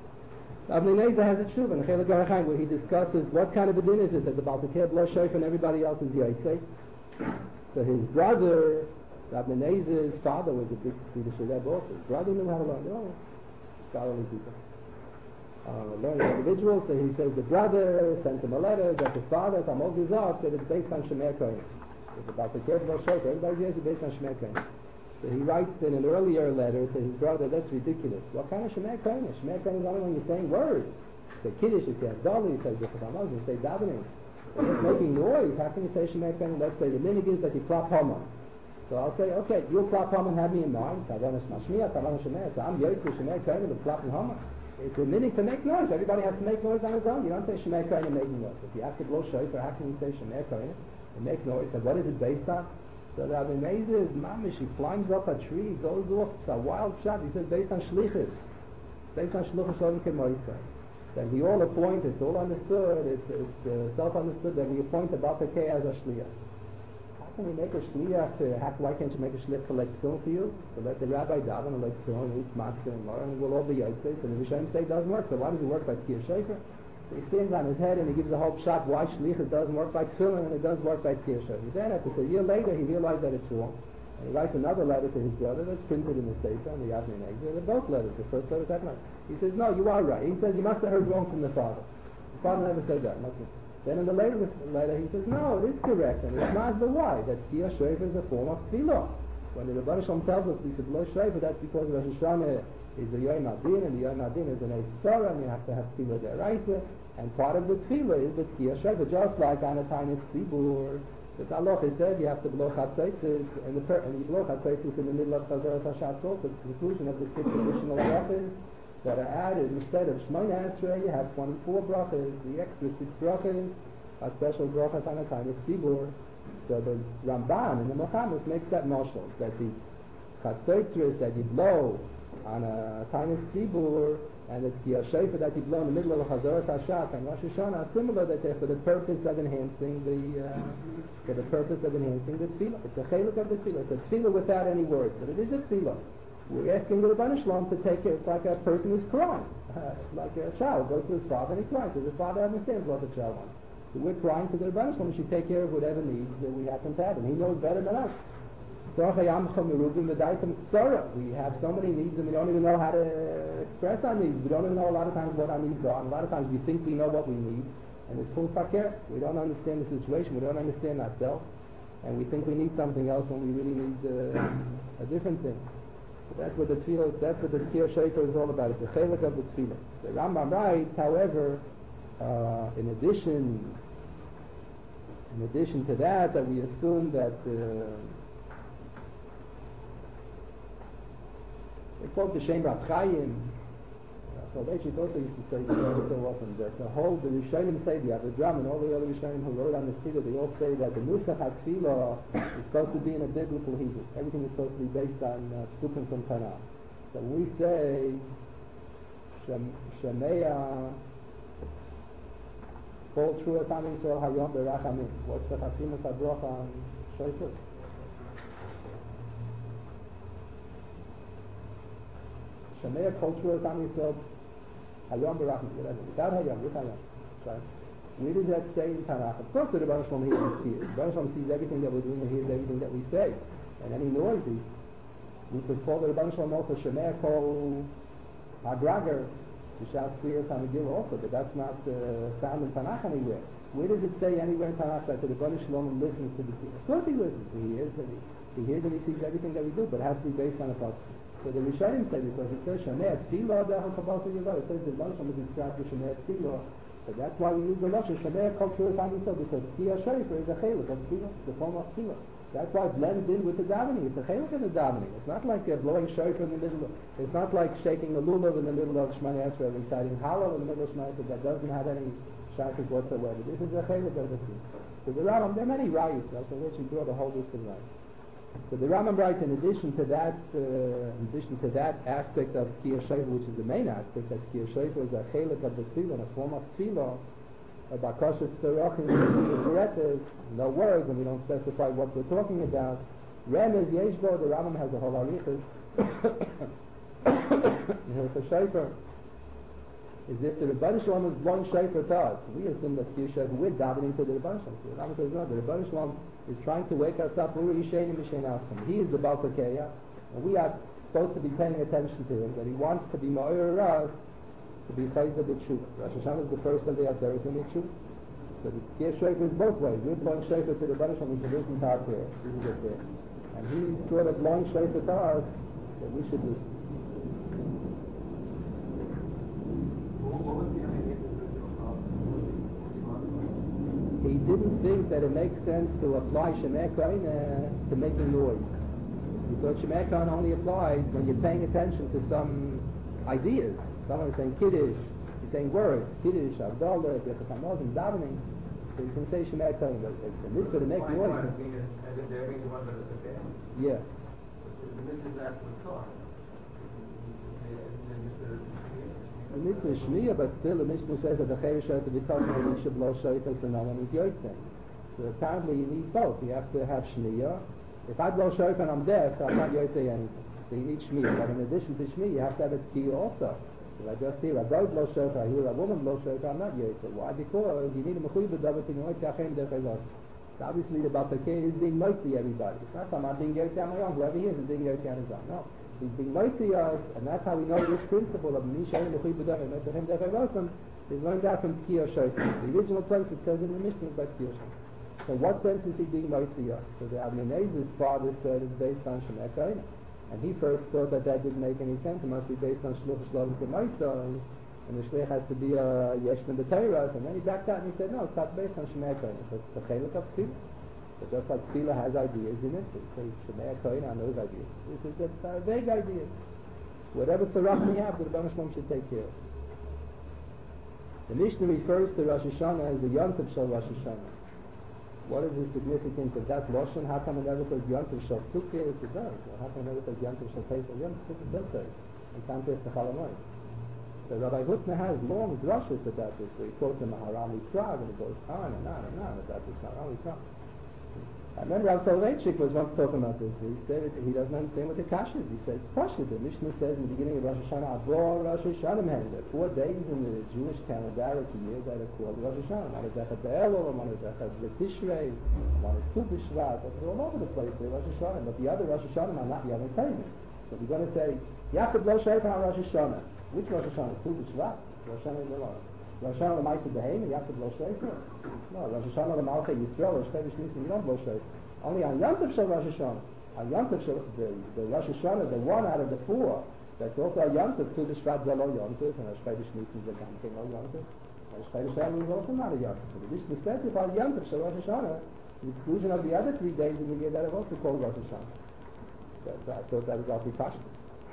Avnei Nezer has a tshuva in Chelik Arachaim where he discusses what kind of a din is it that the Baal Tekeh blows shofar and everybody else is Yaitse. So his brother, Avnei Nezer's father, was a big Swedish Rebbe also. His brother knew how to learn. They're all scholarly people. Learning individuals. So he says the brother sent him a letter that the father, Tamol Gizar, said it's based on Shemer Kohen. It's about the Tekeh blows shofar. Everybody hears it based on Shemer Kohen. So he writes in an earlier letter to his brother, that's ridiculous. What kind of Shemer Kohen is? Shemer Kohen is only when you're saying words. You say Kiddush, you say Havdalah, you say Zechut, you say davening. You're just making noise. How can you say Shemer Kohen? Let's say the minhag is that you clap Homa. So I'll say, okay, you'll clap Homa and have me in mind. Kavanas Mashmiya, Kavanas Shemer. So I'm Yoitz to Shemer Kohen with clapping Homa. It's a minhag to make noise. Everybody has to make noise on his own. You don't say Shemer Kohen and making noise. If you have to blow shofar, how can you say Shemer Kohen and make noise? And what is it based on? So the Avnei Nezer is mamish, he climbs up a tree, goes off, it's a wild shot. He says based on shlichus, based on shlichus Odom Kemoisei. That we all appoint, it's all understood, it's self-understood that we appoint the Baal Tekeh as a shliach. How can we make a shliach why can't you make a shliach to let film for you? To let the rabbi daven and let film, eat matzah and learn, and we'll all be yaitses. And the Rishonim say it doesn't work, so why does it work by Tkiyah Shofar? He stands on his head and he gives a whole shot why shlichus doesn't work by tefillin and it does work by Tkiyah Shofar. Then after a year later he realized that it's wrong. And he writes another letter to his brother that's printed in the Sefer and the Avnei Nezer. They're both letters, the first letter, second letter. He says, no, you are right. He says, you must have heard wrong from the father. The father never said that. Then in the later letter he says, no, it is correct. And it's not the why. That Tkiyah Shofar is a form of tefillah. When the Rebbeinu Shalom tells us we should blow shofar, that's because Rosh Hashanah is the Yom Adin, and the Yom Adin is an Eis Tzara, and you have to have tefillah deraisa. And part of the tefillah is the Tkiyah Shofar, just like on a tiny tzibur. The Halacha says you have to blow chatzaitzes, and you blow chatzaitzes in the middle of Chazaras HaShatz also, the conclusion of the 6 additional brachas that are added. Instead of Shmona Esrei, you have 24 brachas, the extra 6 brachas, a special brachas on a tiny tzibur. So the Ramban in the Mochamis makes that mashal, that the chatzaitzes that you blow on a tiny tzibur, and the Tkiyah Shofar that you blow in the middle of Chazaras HaShatz and Rosh Hashanah are similar, that they're for the purpose of enhancing the tefillah. It's a chelik of the tefillah. It's a tefillah without any words, but it is a tefillah. We're asking the Rebbeinu Shalom to take it. It's like a person who's crying, like a child goes to his father and he cries because his father understands what the child wants. So we're crying to the Rebbeinu Shalom. We should take care of whatever needs that we happen to have, and he knows better than us. We have so many needs and we don't even know how to express our needs. We don't even know a lot of times what our needs are. And a lot of times we think we know what we need, and it's full fakir. We don't understand the situation. We don't understand ourselves, and we think we need something else when we really need a different thing. So that's what the Tkiyah Shofar is all about. It's a chelik of the tefillah. The Rambam writes, however, in addition to that we assume that they quote the Shem Rav Chaim. So Rashid also used to say so often that the Rishonim say, the Avedram and all the other Rishonim who wrote on the Tefillah, they all say that the Nusach HaTefillah is supposed to be in a biblical Hebrew. Everything is supposed to be based on Psukim from Tanakh. So we say Shemea Kol Trua Tam Yisrael Hayom Berachamim. What's the Chasimus HaBrocha on Shofar? Shemea Kol Trua Tam Yisrael Hayom Berachamim. Without Hayom, with Hayom. Right? Where does that say in Tanakh? Of course the Rebbeinu Shalom hears and sees. The Rebbeinu Shalom sees everything that we're doing and hears everything that we say. And any noise, we could call the Rebbeinu Shalom also Shemea Kol Hadrager, to shout clear on the Megillah also, but that's not found in Tanakh anywhere. Where does it say anywhere in Tanakh that the Rebbeinu Shalom listens to the Megillah? Of course he listens. He hears and he sees everything that we do, but it has to be based on a pasuk. So the Rishonim say, because it says Shemea Tefillah Dechel Kabbalah Yevah, it says the Rebbeinu Shalom is described as Shemea Tefillah. So that's why we use the Lashon Shemea Kol Trua Tam Yisrael, because Tkiyah Shofar is a chelik of Tefillah, the form of Tefillah. That's why it blends in with the davening. It's a chelik of the davening. It's not like blowing shofar in the middle. It's not like shaking the lulav in the middle of Shemana Esrei, reciting Hallel in the middle of Shemana Esrei. That doesn't have any shaykhs whatsoever. This is a chelik of the Tefillah. So the Rambam, there are many rayos. So which he brought a whole list of rayos. So the Rambam writes, in addition to that aspect of Kiyah Shofar, which is the main aspect, that Kiyah Shofar is a chelik of the tefillah, a form of tefillah, about kosher tzarachim, no words, and we don't specify what we're talking about. Remez Yeshbo, the Rambam has a whole arichas in Hilchos Shofar, is if the Rebbeinu Shalom is blowing shofar to us. We assume that Kiyah Shofar, we're davening to the Rebbeinu Shalom. The Rambam says no, the Rebbeinu Shalom is trying to wake us up. He is the Baal Pekeya, and we are supposed to be paying attention to him, that he wants to be Ma'ir us, to be Chayza B'Tshuva. Rosh Hashanah is the first of the Aseret in B'Tshuva. So the Kiyah Shofar is both ways. We're blowing shofar to the Rebbeinu Shalom, we should listen to our prayer. This is a prayer. And he sort of blowing shofar to us, that we should listen. He didn't think that it makes sense to apply Shemei Kohen to making noise. He thought Shemei Kohen only applies when you're paying attention to some ideas. Someone is saying Kiddush, he's saying words, Kiddush, Avdallah, Birkat Hamazon, davening. So you can say Shemei Kohen, but it's a mitzvah to make noise. Yeah. The mitzvah is Shmiyah, but still the Mishnah says that the Cheresh has to be taught that he should blow shofar to no one is yotzei. So apparently you need both. You have to have Shmiyah. If I blow shofar and I'm deaf, so I'm not yotzei anything. So you need Shmiyah. But in addition to Shmiyah, you have to have a Tkiyah also. If I just hear a guy blow shofar, I hear a woman blow shofar, I'm not yotzei. Why? Because you need a mechuyev b'davar to know yachem derechayvos. So obviously the Baal Pekeya is being mostly everybody. It's not I'm being yotzei on my own. Whoever he is being yotzei on his own. No. He's being mighty us, and that's how we know this principle of Mishael Mechuyev B'davar Metzachem Derechayvos is learned out from Kiyah Shofar. The original place it says in the Mishnah is by Kiyah Shofar. So what sense is he being mighty us? So the Abneinez's father said it's based on Shemei Kohen, and he first thought that didn't make any sense. It must be based on Shluch Shalom K'maisa, and the Shlich has to be a Yeshna B'Teiras, and then he backed out and he said no, it's not based on Shemei Kohen. It's the chelik of Tefillah. So just like Tefillah has ideas in it, it says Shemei Kohen on those ideas. This is just vague ideas. Whatever tzarach we have, the Rebbeinu Shalom should take care of. The Mishnah refers to Rosh Hashanah as the Yontif Shel Rosh Hashanah. What is the significance of that Lashon? How come it never says Yontif Shel Sukkah? It does. How come it never says Yontif Shel Pesach? Yontif Sukkah does say, in contrast to Chalamoid. So Rabbi Hutner has long drushes about this. So he quotes the Maharal Yisrael, and he goes on and on and on about this Maharal Yisrael. I remember Rav Soloveitchik was once talking about this. He said he doesn't understand what the kasha is. He says, Pasha, the Mishnah says in the beginning of Rosh Hashanah, Avor Rosh Hashanah, there are 4 days in the Jewish calendar year that are called Rosh Hashanah. One is Echad Be'elul, one is Echad B'Tishrei, one is Tu B'Shvat. They're all over the place. They're Rosh Hashanah. But the other Rosh Hashanah are not Yom Tov. So we're going to say, you have to blow shofar on Rosh Hashanah. Which Rosh Hashanah? Tu B'Shvat? Rosh Hashanah is the Lord. Rosh Hashanah l'Maisa Behem, you have to blow shofar. No, Rosh Hashanah l'Malchei Yisrael, Rosh Chodesh Nisan, you don't blow shofar. Only on Yom Tov Shel Rosh Hashanah. On Yom Tov Shel, the Rosh Hashanah, the one out of the 4, that's also Yom Tov, Tu B'Shvat Zeh Lo Yom Tov, and Rosh Chodesh Nisan Zeh Gamkein Lo Yom Tov. Rosh Chodesh Elul is also not a Yom Tov. The Mishnah specifies Yom Tov Shel Rosh Hashanah, the exclusion of the other 3 days in the year that are also called Rosh Hashanah. I thought that was all precautions.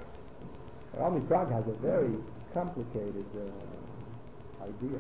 Rami Prague has a very complicated idea.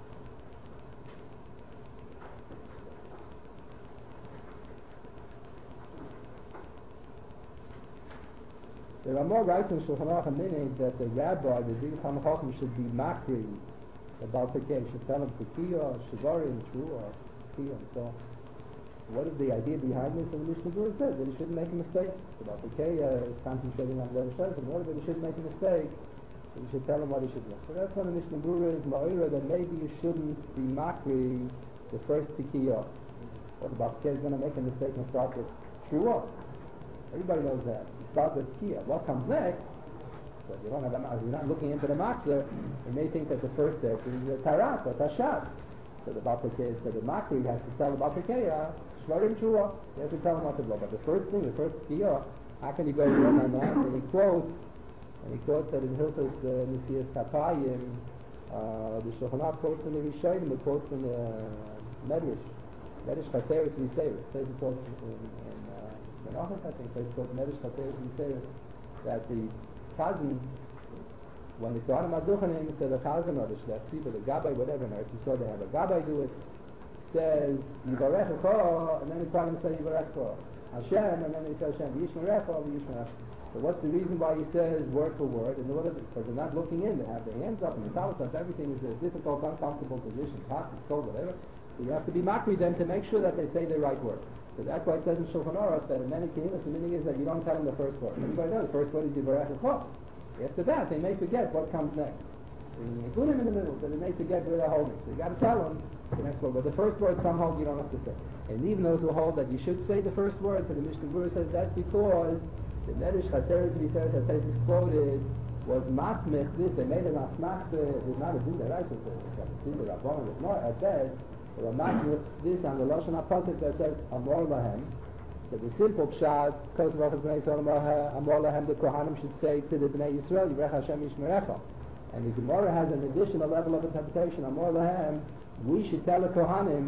There are more rights in Shulchan Aruch Aminim that the rabbi, the Big Chacham, should be makri about the case. Should tell him Tekiah, Shivarim, Shua, Tekiah, and so on. What is the idea behind this? And the Mishnah Berurah says that he shouldn't make a mistake. About Tekiah is concentrating on Leil Shef, in order that he shouldn't make a mistake, you should tell him what he should do. So that's when the Mishnah Berurah is Ma'ira, that maybe you shouldn't be makri the first Tekiah. What about Tekiah is going to make a mistake and start with Shua? Everybody knows that. You start with Tekiah. What comes next? So if you don't have you're not looking into the matzah, you may think that the first step is Tarat or Tashat. So the Baal Pekeya said the makri has to tell the Baal Pekeya, Shvarim Shua. He has to tell him what to blow. But the first thing, the first Tekiah, how can you go wrong on that? And he quotes that in Hilchos Nesias Kapayim, the Shulchan Aruch quotes in the Rishonim, it quotes in the Medrash Chaseres V'Seres. It says it quotes in Menachos, I think, it's called Medrash Chaseres V'Seres, that the Chazan, when the Kohanim Aduchanim said the Chazan or the Shlech Tzibah, the Gabbai, whatever, and so they have a Gabbai do it, says Yivarechecha, and then the Kohanim say Yivarechecha. Hashem, and then they say Hashem, Yishmerecha, Yishmerecha. So what's the reason why he says word for word? And what is it? Because they're not looking in. They have their hands up and the towels up. Everything is a difficult, uncomfortable position. Hot, it's cold, whatever. So you have to be makri them to make sure that they say the right word. So that's why it says in Shulchan Aruch that in many kehillas, the meaning is that you don't tell them the first word. Everybody knows the first word is Yivarech Echol. After that, they may forget what comes next. And you include him in the middle, so they may forget where they're holding. So you got to tell them the next word. But the first word, some hold you don't have to say. And even those who hold that you should say the first word, so the Mishnah Berurah says that's because the Medrash Chaseret V'Yisrael Chaseret is quoted was masmich this. They made an asmach. There's not a din that right. It's a din that Rabbanan is more. At best, they were masmich this on the Lashon HaPasuk that says Amor Lahem. So the simple pshat, Kos V'Achas B'nai Yisrael Amor Lahem, the Kohanim should say to the B'nai Yisrael, Yirech Hashem Yishmerecha. And the Gemara has an additional level of interpretation. Amor Lahem, we should tell the Kohanim,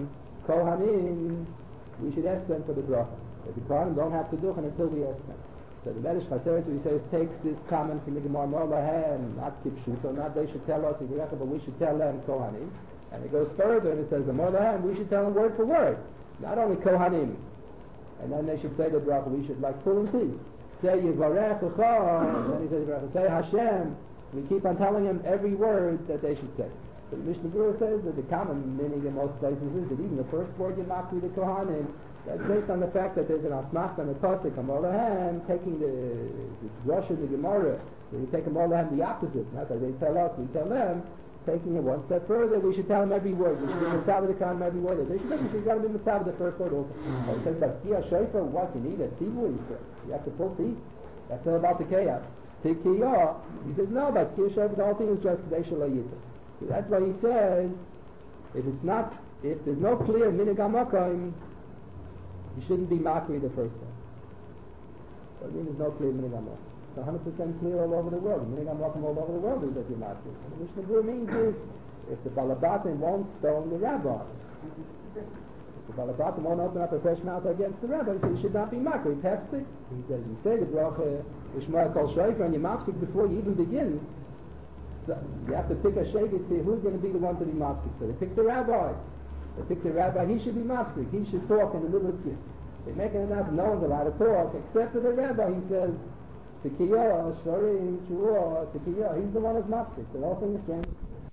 we should ask them for the bracha. But the Kohanim don't have to do it until we ask them. So the Medrash Chaseret, he says, takes this comment from the Gemara, Amor Lahem, not Kipshut, so not they should tell us, but we should tell them Kohanim. And it goes further and it says, Amor Lahem, we should tell them word for word. Not only Kohanim. And then they should say the bracha, we should like pull and see. Say Yivarech Echol, and then he says, say Hashem. We keep on telling him every word that they should say. So the Mishnah Berurah says that the common meaning in most places is that even the first word you mock with the Kohanim, that's based on the fact that there's an asmach and a pasuk, Amor Lahem, taking the Rosh of the Gemara, so you take Amor Lahem the opposite, not that they tell us, we tell them, taking it one step further, we should tell them every word. We should be mitzvah the Kohanim every word. They should think you got to be mitzvah the first word also. It says that Kiyah Shofar, what you need, a tzibur, you have to pull teeth. That's all about the chaos. Tikiyah, he says no, but Kiyah Shofar, the whole thing is just Kadesh Elayita. So that's why he says, if there's no clear minig hamakom, you shouldn't be makri the first time. So I mean there's no clear minig hamakom. It's 100% clear all over the world. Minig hamakom all over the world is that you're makri. And the Mishnah Berurah means is, if the Balabatim won't stone the rabbi, if the Balabatim won't open up a fresh mouth against the rabbi, so you should not be makri. Tefsik, he says, you say the bracha, Yishmael Kol Shofar, and you mafsik before you even begin. So you have to pick a shegit to see who's going to be the one to be mafsik. So they pick the rabbi. They pick the rabbi, he should be mafsik. He should talk in the middle of the They make it enough, no one's allowed to talk, except for the rabbi. He says, Tikiyah, Shorim, Shuah, Tikiyah, he's the one who's mafsik. The whole thing is strange.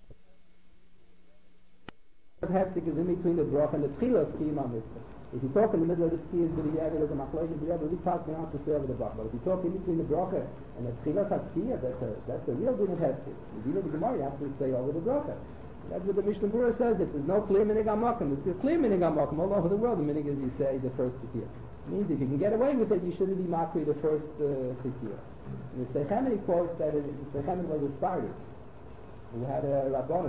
Hefsik is in between the brach and the tchilas kiyam mitzvah. If you talk in the middle of the tziyah, there's a machlokes, the rebbe really passing out to say over the brach. But if you talk in between the bracha and the tchilas tziyah, that's the real din of hefsik. The din of the Gemara, you have to say over the bracha. That's what the Mishnah Berurah says. If there's no clear minig hamakom, it's a clear minig hamakom all over the world. The minig is you say the first tziyah. It means if you can get away with it, you shouldn't be makri the first tziyah. The Seichemet quotes that the Seichemet was a Spardi who had a rabbanon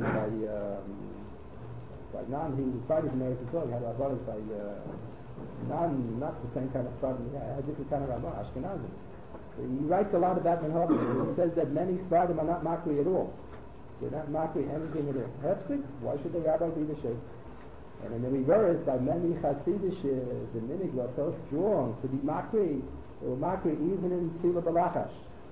by Nan, he was Spardi from Eretz Yisrael. He had rabbanon by Nan, not the same kind of Spardi. He had a different kind of rabbanon, Ashkenazim. So he writes a lot about Menhobin. He says that many Spardim are not makri at all. They're not makri anything at all. Hefsik, why should the rabbi be the sheikh? And in the reverse, by many Hasidish, the minig was so strong to be makri. They were makri even in Tefillah Balachash.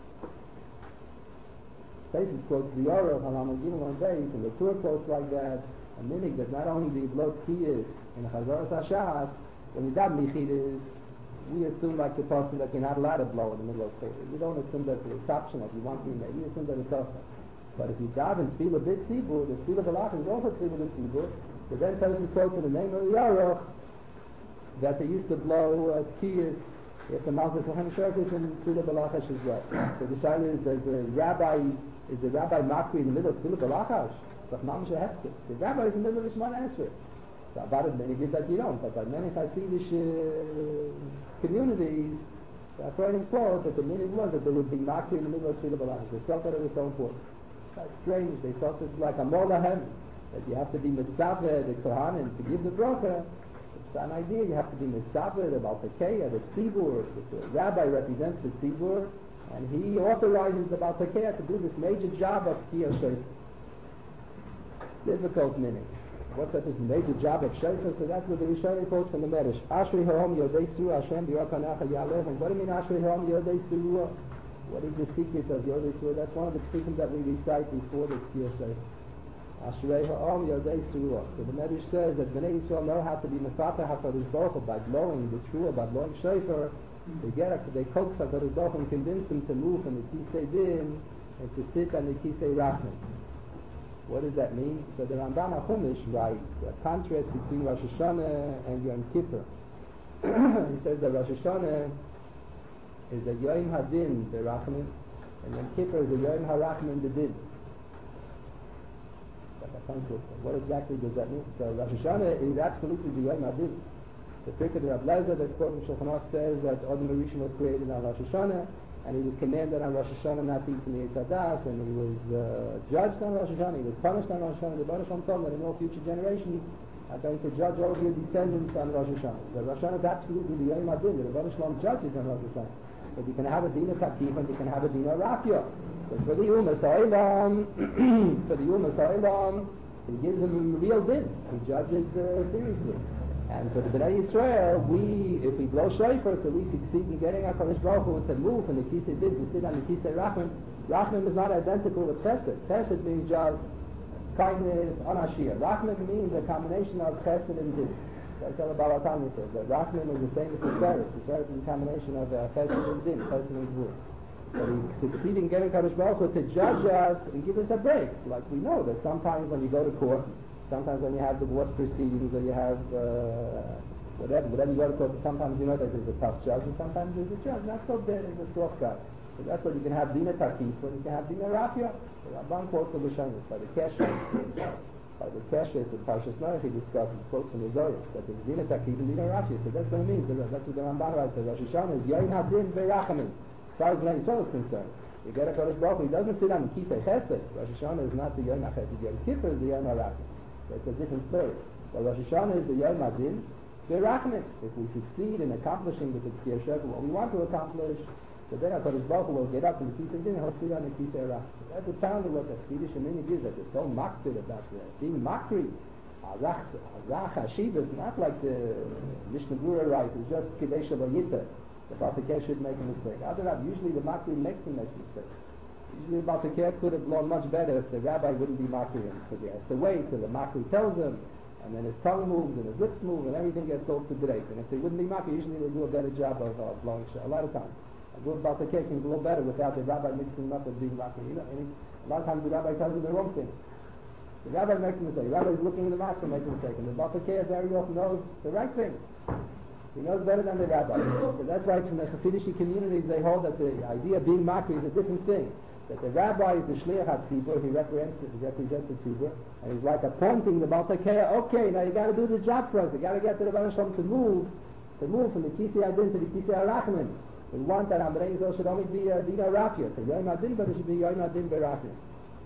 Places quotes the Yoruch, Halam Gimel on base, and the Tur quotes like that. A minig that not only the blood kiyas in Chazaras Hashas, when you daven Michidus, we assume like the person that you're not allowed to blow in the middle of Tefillah. We don't assume that it's optional. If you want to be there, we assume that it's optional. But if you daven Tefillah Bit Tzibur, the Tefillah Balach is also Tefillah Bit Tzibur. So then Tosis quotes in the name of the Yoruch that they used to blow kiyas if the Malchus Kohen Shortis and Tefillah Balachash as well. So the shaila is the rabbi makri in the middle of Tefillah Balachash? The rabbi is in the middle of the Shemona Esrei. So about it, many did that you don't, but by many Hasidish communities, the Achronim quote that the meaning was that there would be makri in the middle of Tefillah Balachash. They felt that it was so important. That's strange. They thought it was like a Amor Lahem, that you have to be mitzvah the Kohanim to give the bracha. It's an idea. You have to be mitzvah the Baltakeya, the Tzibur. The rabbi represents the Tzibur, and he authorizes the Baltakeya to do this major job of Kiyah Shofar. Difficult meaning. What's that? This major job of Shofar? So that's what the Rishonim quotes from the Medrash. Ashri Ha'om Yodei Su Hashem B'Yokanacha Yaleh. And what do you mean Ashri Ha'om Yodei Su? What is the secret of Yodei Su? That's one of the secrets that we recite before the Kiyah Shofar. Ashrei ha'om yodei suruah. So the Medrash says that Bnei Yisrael know how to be mefatah HaKadosh Baruch Hu by blowing the truah, by blowing shofar. They coax HaKadosh Baruch Hu and convince him to move from the Kisei Din and to sit on the Kisei Rachman. What does that mean? So the Rambam HaChumash writes a contrast between Rosh Hashanah and Yom Kippur. He says that Rosh Hashanah is a Yom HaDin B'Rachman, and Yom Kippur is a Yom HaRachman B'Din. What exactly does that mean? So Rosh Hashanah is absolutely the Yom HaDin. The Pirkei Rav Lezer that's quoted in Shulchan Aruch says that Adam HaRishon was created on Rosh Hashanah, and he was commanded on Rosh Hashanah not to eat from the Eitz Hadas, and he was judged on Rosh Hashanah, he was punished on Rosh Hashanah. The Baruch Shalom told that in all future generations are going to judge all of your descendants on Rosh Hashanah. The Rosh Hashanah is absolutely the Yom HaDin. The Baruch Shalom judges on Rosh Hashanah. But you can have a Dina Takif and you can have a Dina Rafya. But for the Umas Ha'olam, he gives them a real din. He judges seriously. And for the Bnei Yisrael, if we blow shofar, so we succeed in getting HaKadosh Baruch Hu to move from the Kisei Din to sit on the Kisei Rachman. Rachman is not identical with Chesed. Chesed means just kindness, anashia. Rachman means a combination of Chesed and Din. That's what the Baal HaTanya says. That Rachman is the same as Tiferes. Tiferes is a combination of Chesed and Din, Chesed and Gvur. But we succeed in getting HaKadosh Baruch Hu to judge us and give us a break. Like we know that sometimes when you go to court, sometimes when you have divorce proceedings or you have whatever you go to court, sometimes you know that there's a tough judge and sometimes there's a judge not so bad as a soft guy. So that's what you can have Dina Takif and you can have Dina Rafya. The Ramban quotes the Lashonis by the Keshes. By the Keshes of Parshas Noach he discusses quotes from the Zohar that there's Dina Takif and Dina Rafya. So that's what it means. That's what the Ramban writes. Rosh Hashanah is Yom HaDin V'Rachamim. As far as Bnei Yisrael is concerned, you get a HaKadosh Baruch Hu, he doesn't sit on the Kisei Chesed. Rosh Hashanah is not the Yom HaChesed. Yom Kippur is the Yom HaRachman. That's a different story. But Rosh Hashanah is the Yom HaDin V'Rachman. If we succeed in accomplishing with the Tkiyah Shofar what we want to accomplish, so then HaKadosh Baruch Hu will get up in the Kisei Din and he'll sit on the Kisei Rachman. That's apparently what the Chassidish Minhag is, that they're so makbid about being makri. Azach Hashiva is not like the Mishnah Berurah writes, it's just Kidei Shabayita. The Baltakeh should make a mistake. Usually the makri makes him make a mistake. Usually the Baltakeh could have blown much better if the rabbi wouldn't be makri him. So he has to wait till the makri tells him, and then his tongue moves and his lips move and everything gets all to great. And if they wouldn't be makri, usually they do a better job of blowing shah. A lot of times. A good Baltakeh can blow better without the rabbi mixing him up with being makri. You know, a lot of times the rabbi tells you the wrong thing. The rabbi makes a mistake. The rabbi is looking in the mask and makes a mistake. And the Baltakeh very often knows the right thing. He knows better than the rabbi. So that's why in the Hasidic communities they hold that the idea of being makri is a different thing. That the rabbi is the shliach hatzibur, he represents the tzibur, and he's like appointing the Baltakeh. Okay, now you got to do the job for us. You got to get to the Baruch Shalom to move from the Kisei Adin to the Kisei Arachman. We want that Amrei Yisrael should only be a Dina Rafya, to Yom Adin, but it should be Yom Adin Berachman.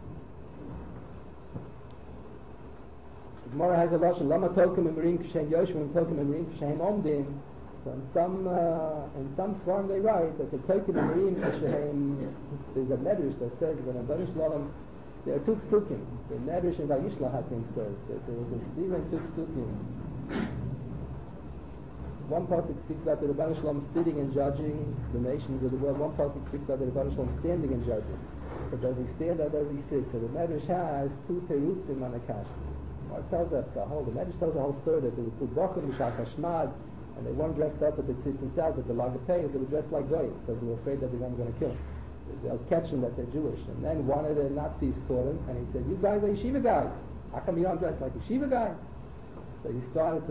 The Gemara has a lashon lama tokim emirim kishem yoshvim tokim emirim kishem omdim. So in some svarim they write that the tokim emirim kishem, there's a medrash that says that in Baruch Shalom there are two psukim. The medrash in Vayishlach I think says that there was a Stephen two psukim. One pasuk speaks about the Rebbeinu Shalom sitting and judging the nations of the world. One pasuk speaks about the Rebbeinu Shalom standing and judging. So does he stand or does he sit? So the medrash has two terutzim on the kasha. It tells us the Medrash tells the whole story that there were two bochum, Mishal Hashmad, and they weren't dressed up at the tzitz themselves, at the Lagapei, they were dressed like goyim, because they were afraid that the guy was going to kill them. They'll catch them that they're Jewish. And then one of the Nazis caught him, and he said, "You guys are yeshiva guys. How come you don't dress like yeshiva guys?" So he started to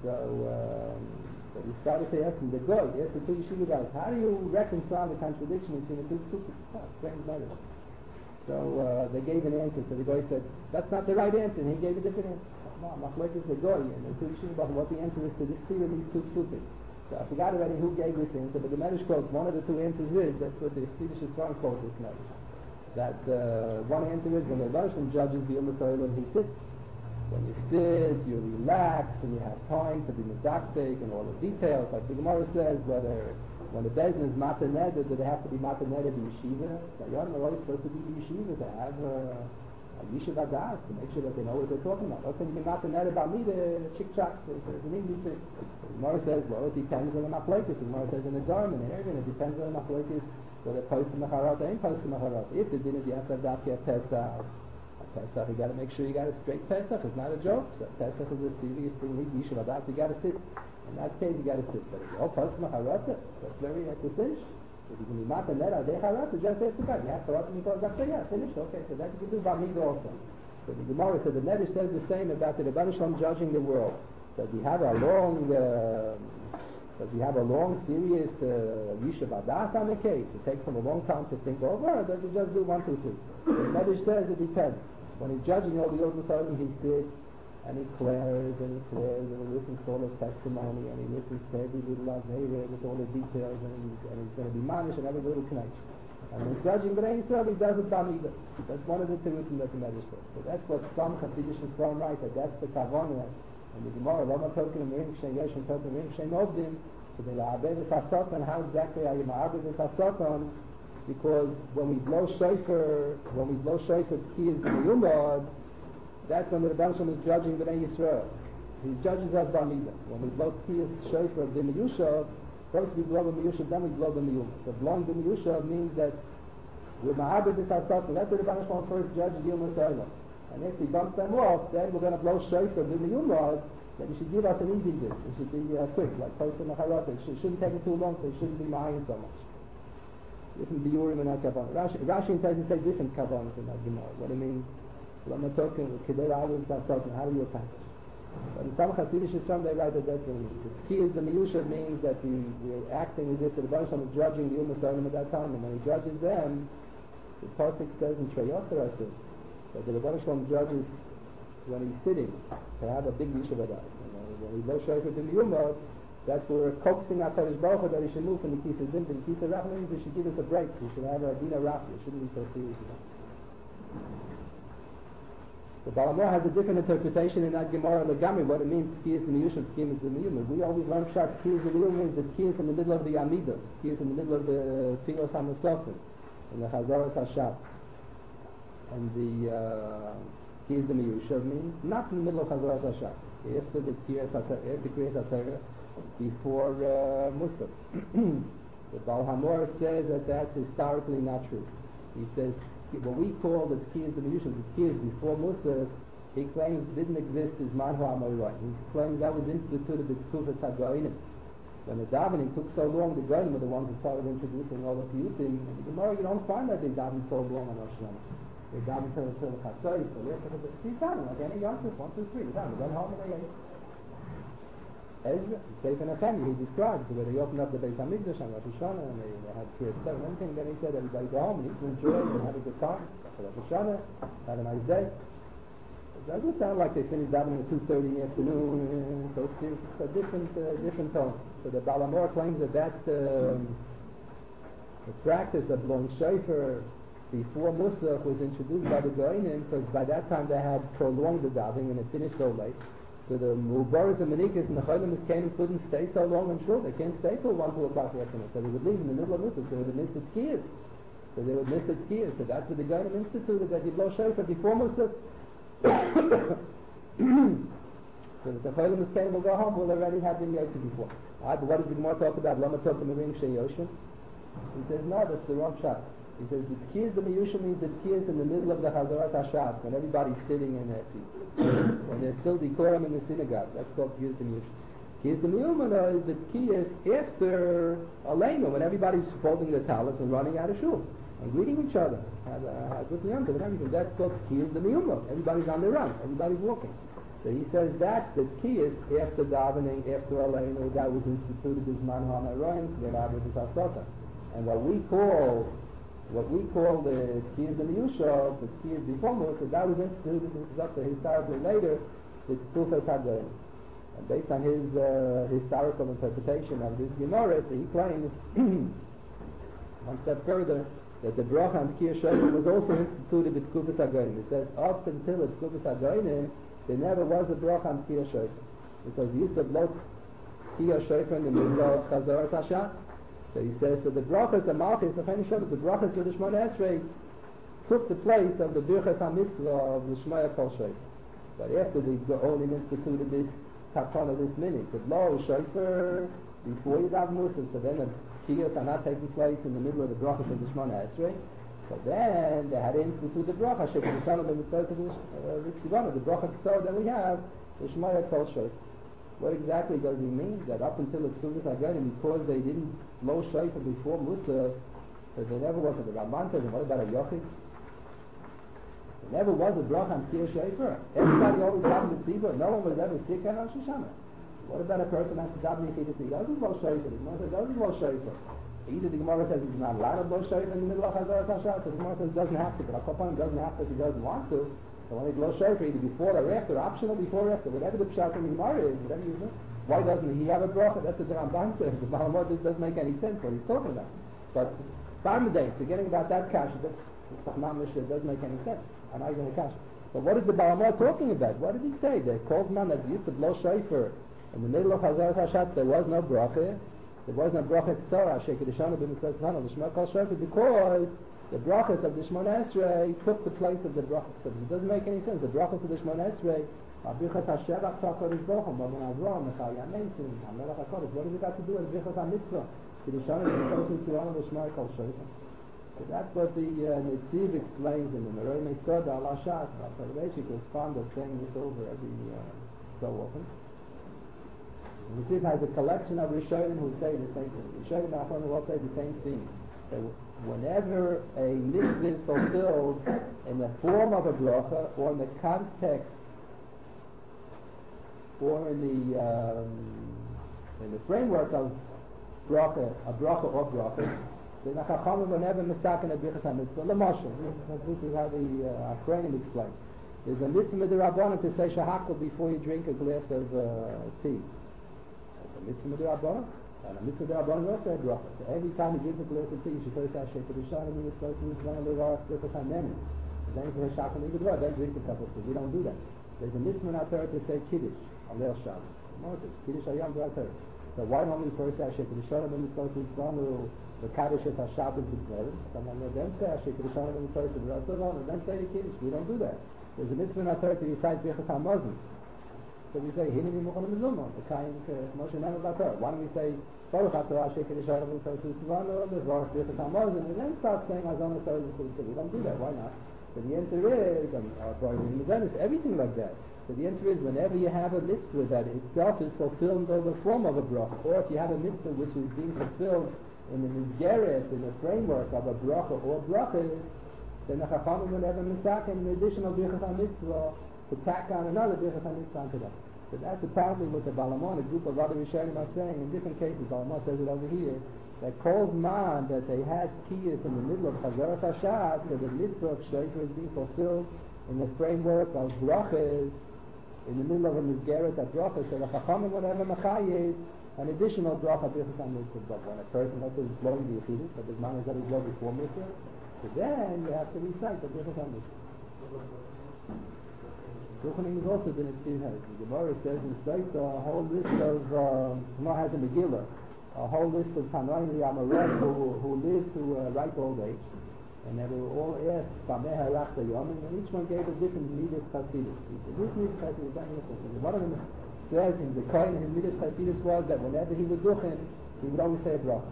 ask him, the goy, he asked the two yeshiva guys, how do you reconcile the contradiction between the two psukim? Strange matter. So they gave an answer. So the guy said, "That's not the right answer." And he gave a different answer. No, Machlek is the guy, and the two yeshiva about what the answer is to this theory of these two psukim. So I forgot already who gave this answer, but the Medrash quotes one of the two answers is that's what the Chassidish Sfarim quotes this Medrash. That one answer is when the Russian judges the Ummah Torah, he sits. When you sit, you relax, and you have time to be medactic and all the details. Like the Gemara says, whether when the Bezdin is mataneder, do they have to be mataneder in yeshiva? The Yom are always supposed to be in yeshiva to have a yeshiva das, to make sure that they know what they're talking about. How can you be mataneder about me, the chick-chack, the easy thing? The Gemara says, well, it depends on the machlokes. The Gemara says in the Dharma, in Erevin, it depends on the machlokes, whether post the macharat or ain't post the macharat. If the din is you have to have dafka pesach, At Pesach, you got to make sure you got a straight Pesach. It's not a joke. So Pesach is a serious thing. Yishuv Adas, you got to sit. In that case, you got to sit. But if you're all Pesach Macharata, that's very at the finish. If you can be not in that, they Charata, just ask the guy. You have to write because that's yeah, finished. Okay, so that you can do Bamid also. So the Gemara said the Medrash says the same about the Rebbeinu Shalom judging the world. Does he have a long serious Yishuv Adas on the case? It takes him a long time to think over, or does he just do 1, 2, 3? The Medrash says it depends. When he's judging all the Yom Shalom, he sits and he clears and he listens to all the testimony and he listens to every little Avera with all the details and he's going to be manish and every little connection. And when he's judging Bnei Yisrael, he does it Bamida. That's one of the Tirutim that the Medrash says. So that's what some Chassidish is from right, that's the Kavanah. And the Gemara, Lama Tokin and Merim Shen Yesh and Tokin Merim Shen Ovdim, so they la'abed et hasotan. How exactly are you ma'abed et hasotan? Because when we blow shofar, kiyaz miyumad, that's when the Rebbeinu Shalom is judging Bnei Yisrael. He judges us Bamida. When we blow kiyaz shofar of the Miyushav, first we blow the Miyushav, then we blow the Miyumad. So blowing the Miyushav means that we're ma'abed et hasotan. That's the Rebbeinu Shalom first judges Yom Hashanah. And if he bumps them off, then we're going to blow shofar in the Yumad. Then you should give us an easy bit. It should be quick, like Posei Macharata. It shouldn't take it too long, so it shouldn't be ma'ayin so much. Different biurim in that kavanah. Rashi and Taisus say different kavanahs in that Gemara. What it means, when we're talking, how do you attack it? But in some Hasidic Yisrael, they write that the key is the miyusha means that we're acting as if the Rebbeinu Shalom is judging the Ummah Shalom at that time. And when he judges them, the Pasuk says in Treyother, that the Rebbeinu Shalom judges when he's sitting to have a big Yishuv Adas. When we blow shofar in the Yumad, that's where we're coaxing HaKadosh Baruch Hu that he should move from the Kisei Din to the Kisei Rachman. He should give us a break. He should have a Dina Rafi. It shouldn't be so serious about it. The Balamor has a different interpretation in that Gemara Legami, what it means Kiyas in the Yushav, Kiyas in the Yumad. We always learn Pshat, Kiyas in the Yumad means that Kiyas in the middle of the Amidah, Kiyas in the middle of the Filos HaMasofim, in the Chazaras HaShav. And the Kiyas in the Yushav means not in the middle of Chazaras HaShav. After the Kriyas HaTorah, before Musaf. The Baal HaMor says that that's historically not true. He says what we call the Kiyas in the Yushav, the Kiyas before Musaf, he claims didn't exist as Manhu HaMoroi. He claims that was instituted as Kufas HaGoinim. When the davening took so long, the Goinim were the ones who started introducing all the Piyutim. In the Gemara, you don't find that they daven so long on Rosh Hashanah. They daven till the Chatzos, so he's davening like any youngster, 1, 2, 3. He's davening, went home and they ate. Ezra, Sefer Nehemiah, he describes where they opened up the Beis Hamikdash on Rosh Hashanah and they had Kriyas Torah and everything. Then he said everybody go home and eat and enjoy and have a good time. After Rosh Hashanah, have a nice day. It doesn't sound like they finished davening at 2:30 in the afternoon. So it's a different tone. So the Balamor claims that the practice of blowing shofar before Musaf was introduced by the Goinim, because by that time they had prolonged the davening and it finished so late. So the Mubarak and Manikas and the Chaylim couldn't stay so long and short. They can't stay till 1, 2 o'clock in the afternoon. So they would leave in the middle of Musaf. So they would miss the Tkiyas. So that's what the Goinim instituted, that you blow shofar before Musaf. So that the Chaylim will go home, will already have been Yosef before. But what does the Gemara talk about? Lama Tok Merim Shei Yoshim. He says, no, that's the wrong shot. He says the Tkiyas, the Miyusha means the Tkiyas in the middle of the Chazaras HaShav, when everybody's sitting in their seat. When there's still decorum in the synagogue. That's called Tkiyas the Miyusha. Tkiyas the Miyumana is the Tkiyas after Aleinu, when everybody's folding the talis and running out of shul and greeting each other. With the and everything. That's called Tkiyas the Miyumana. Everybody's on the run. Everybody's walking. So he says that the Tkiyas after davening, after Aleinu, that was instituted as Man HaMarayim, V'Rabbi V'Sasota. And what we call the Tkiyas the Miyusha, the Tkiyas before Musaf, that was instituted, this is up to historically later, the Kufas HaGoyim. And based on his historical interpretation of this Gemara, so he claims, one step further, that the Bracha on Tkiyas Shofar was also instituted with Kufas HaGoyim. It says, up until it's Kufas HaGoyim, there never was a Bracha on Tkiyas Shofar. Because he used to blow Tkiyas Shofar in the middle of Chazaras HaShav. So he says, so the brachas, the malchus, the brachas of the Shemona Esrei took the place of the birchas HaMitzvah of the Shemaya Kol Shofar. But after the Go'olim instituted this takon of this minute, the blow shofar before you daven Musaf, so then the kiyos are not taking place in the middle of the brachas of the Shemona Esrei. So then they had to institute the bracha, the bracha Ketzor that we have, the Shemaya Kol Shofar. What exactly does he mean? That up until the Tzuvis Hagadim, because they didn't blow Shofar before Musaf, that there never was a Ramban says, what about a Yochid? There never was a bracha on Kir Shofar. Everybody always got the tzibur. No one was ever sick on Rosh Hashanah. What about a person has to daven Yechidus? He doesn't blow Shofar. The Gemara says doesn't blow Shofar. Either the Gemara says he's not allowed to blow Shofar in the middle of Chazaras Hashanah, so the Gemara says he doesn't have to. But Al-Kopan doesn't have to if he doesn't want to. So when they blow Shofar, either before or after, optional before or after, whatever the Pshat in the Gemara is, whatever you do. Why doesn't he have a bracha? That's what the Ramban says. The Balamot just doesn't make any sense what he's talking about. But Barmaday, forgetting about that kasha, that doesn't make any sense. I'm not even a kasha. But what is the Balamot talking about? What did he say? There calls man that used to blow Shofar in the middle of Chazaras Hashatz, there was no bracha. There was no bracha Ketzorah, Shekidishana b'mitzvah Tzana, the Shema Kol Shofar, because the brachas of the Shemona Esrei took the place of the brachas. So it doesn't make any sense. The brachas of the Shemona Esrei, Abichas HaShevach Tzakorish Bochum, Babon Avram, Mechal Yamesim, HaMelech HaKodesh. What has it got to do with Abichas HaMitzvah? Kedishana b'mitzvah Tzana, the Shema Kol Shofar. So that's what the Netziv explains in the Merei Meisod al Hashat. Soloveitchik was fond of saying this over every so often. Netziv has a collection of Rishonim who say the same thing. Rishonim Achronim will say the same thing. That whenever a mitzvah is fulfilled in the form of a bracha or in the context or in the framework of bracha, a bracha or brachas, the Chachamim will never mistaken a bichas ha-mitzvah. L'mashal, this is how the Achronim explain. There's a mitzvah d'Rabbanan to say shahakal before you drink a glass of tea. It's a mitzvah d'Rabbanan. And a mitzvah d'Rabbanan also had bracha. So every time you drink a glass of tea, you should first say Shekha Rishon, and you should first say Bichas ha-mem. Then you say shahakal nigud, then drink a cup of tea. We don't do that. There's a mitzvah in our Torah to say Kiddush, Alel Shabbos. Moses, Kiddush Hayam B'Al Torah. So why don't we first say Shekha Rishon, and mitzvah d'Rabbanan, the Kaddish of HaShabbat B'Tzvah, and then say Shekha Rishon, and mitzvah d'Rabbanan, and then say the Kiddush. We don't do that. There's a mitzvah in our Torah to recite Bichas ha-Mozim. So we say Hineni Mukhon Mizumah, the kind Moshe Nami Bator. Why don't we say Baruch HaTorah Shekha Rishon V'Mitzvah Tzvano, the Baruch Bichas HaMozim, and then start saying Azon HaTorah V'Mitzvah. We don't do that. Why not? So the answer is, everything like that. So the answer is, whenever you have a mitzvah that itself is fulfilled in the form of a bracha, or if you have a mitzvah which is being fulfilled in the Mizgeret, in the framework of a bracha or brachas, then the Chachamim will never mistake an additional Bichas HaMitzvah to tack on another Bichas HaMitzvah onto that. So that's apparently what the Balamon, a group of other Rishonim are saying in different cases. Balamon says it over here, that calls man that they had kiyas in the middle of Chazaras Hashat, so the mitzvah of Shofar is being fulfilled in the framework of brachas, in the middle of a Mizgeret of brachas, so the Chachamim will never mechayev an additional bracha Bichas HaMitzvah. But when a person is blowing the Yechidus, but the man is already blown before mitzvah, so then you have to recite the Bichas HaMitzvah. Yochanan is also the Netziv has. The Gemara says in Saita a whole list of Gemara has a Megillah, a whole list of Tanoim Yamaret who lived to ripe old age, and they were all asked Bameh Harach Yom, and each one gave a different Midas Chasidus. This Midas Chasidus is very interesting. One of them says in the Kohen, his Midas Chasidus was that whenever he was duchen, he would always say a bracha.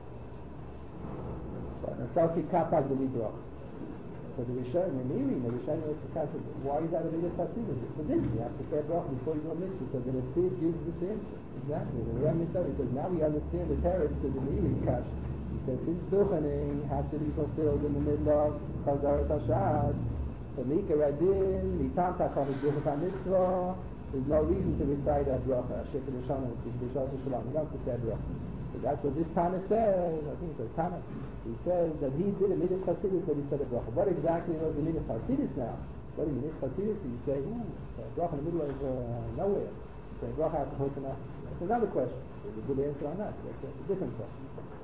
But Nasasi Kapag the bracha. So the Rishonim, the Rishonim was to catch it. Why is that a Midas Chasidus? For this, you have to say a bracha before you go mitzvah. So the Netziv gives this answer. Exactly. The Ram said, because now we understand the terrors to the Miri Kash. He said, this duchening has to be fulfilled in the middle of Chazaras Hashat. So Mika Radin, Mitam Tachon is Bichas HaMitzvah. There's no reason to recite that bracha. Shekha Rishon, B'Shas Shalom. You don't have to say a bracha. So that's what this Tana says. I think it's a Tana. He says that he did a Midas Chasidus, but he said a bracha. What exactly was the Midas Chasidus now? What is Midas Chasidus? You say, a bracha in the middle of nowhere. You say, bracha after Hotanah. That's another question. There's a good answer on that. That's a different question.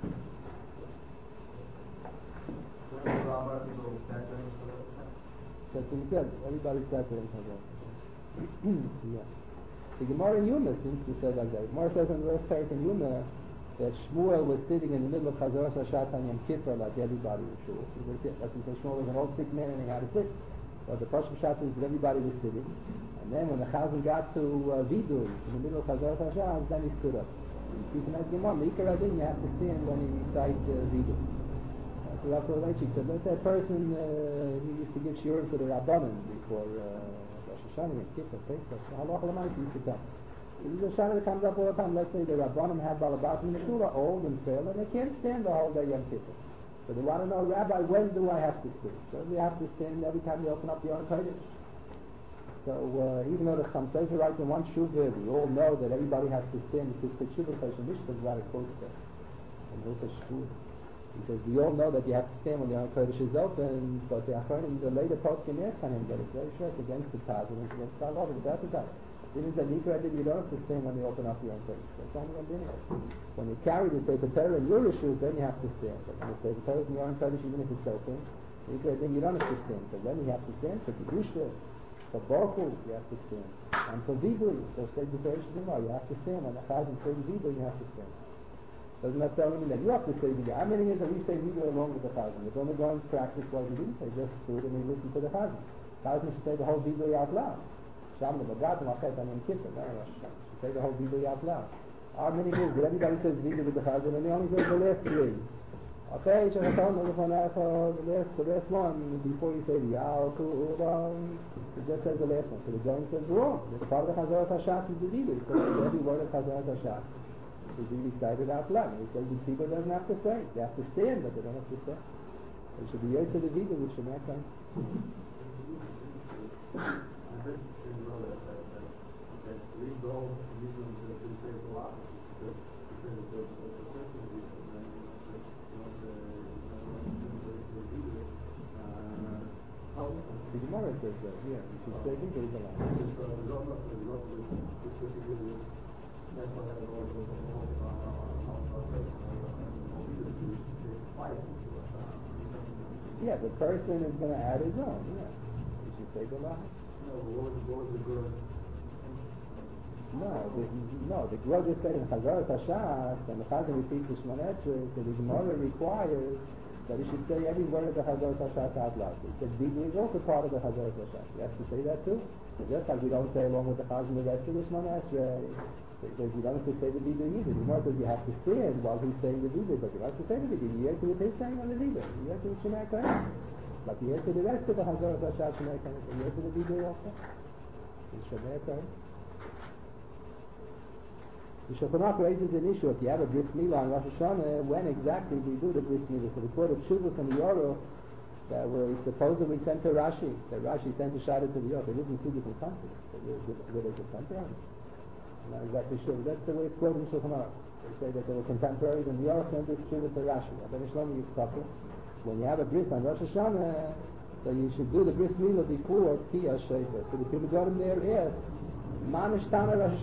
That's what he said. Everybody separating from that. Yeah. The Gemara in Yuma seems to say like that. Gemara says in the last parak in Yuma that Shmuel was sitting in the middle of Chazaras Hashat on Yom Kippur like everybody was sure. That's because Shmuel was an old sick man and he had to sit. But the Pashim Shat is that everybody was sitting. And then when the Chazan got to Vidur, in the middle of Chazaras Hashat, then he stood up. You can ask Gemara, Mikar Adin, you have to stand when he recites Vidur. Rav Soloveitchik said, let that person, he used to give shiurim to the Rabbanim before Rosh Hashanah and Kippur, Pesach, Halacha L'maisa used to come. This is a shana that comes up all the time. Let's say the Rabbanim have Balabatim in the shul are old and frail, and they can't stand the whole day Yom Kippur. So they want to know, Rabbi, when do I have to stand? So they have to stand every time you open up the Aron Kodesh. So even though the Chaim Sofer writes in one shuvah, we all know that everybody has to stand. It says Shuvah Choshen Mishpat, where it quotes that. And Hilchos Shvuah. He says, we all know that you have to stand when the Aron Kodesh is open, but the Achronim, the later poskim ask on him that it's very short against the Taz and it's against the Halacha, without the Taz. It is a Nikra that you don't have to stand when they open up the Aron Kodesh. That's only one thing. When you carry the Sefer Torah in your issues, then you have to stand. But when the Sefer Torah is in the Aron Kodesh, even if it's open, Nikra then you don't have to stand. So then you have to stand for Kedusha, for Borchus, you have to stand. And for Vidui, so say the Torah Shemar, you have to stand. When the Chazan says Vidui, you have to stand. Doesn't necessarily mean that you have to say Vidui. Our meaning is that we say Vidui along with the Chazan. It's only going to practice what we do. They just do it and they listen to the Chazan. Chazan should say the whole Vidui out loud. Sham the Bagadim Achet and Kippur, no Rosh Hashanah. Should say the whole Vidui out loud. Our meaning is that everybody says Vidui with the Chazan and they only say the last three. Okay, the last one, before you say the Al Ku'uram, it just says the last one. So the John says wrong. The part of the Chazarat HaShat is the Vidui. So every word of Chazarat HaShat is really recited out loud. He says the people doesn't have to say. They have to stand, but they don't have to say. They should be yet to the Vidui, which should not come. We go using the same philosophy because the person is the Gemara says that, yeah, you should say Vidui is allowed. Yeah, the person is going to add his own, yeah. You should say the line. No, the Gemara just said in Chazarat HaShat, and the Chazan repeats the Shemona Esrei, so the Gemara requires that he should say every word of the Chazarat HaShat out loud. He said Vidui is also part of the Chazarat HaShat. You have to say that too. So just like we don't say along with the Chazan the rest of the Shemona Esrei, because you don't have to say the Vidui either. The Gemara says you have to stand while he's saying the Vidui, but you don't have to say the Vidui. You have to what he's saying on the Vidui. You have to the Shemona Esrei. But you have to the rest of the Chazarat HaShat Shemona Esrei. You have to the Vidui also. The Shemona Esrei. The Shulchan Aruch raises an issue. If you have a bris milah on Rosh Hashanah, when exactly we do the bris milah? So we quote a tshuva from the Yoruch that was supposedly sent to Rashi. That Rashi sent a shada to the Yoruch. They lived in two different countries. Were they contemporaries? I'm not exactly sure. That's the way it's quoted in Shulchan Aruch. They say that they were contemporaries, and the Yoruch sent this tshuva to Rashi. Rabbeinu Shlomo Yitzchak. When you have a bris on Rosh Hashanah, so you should do the bris milah before Tiyah Shofar. So the people got him there asks, what do you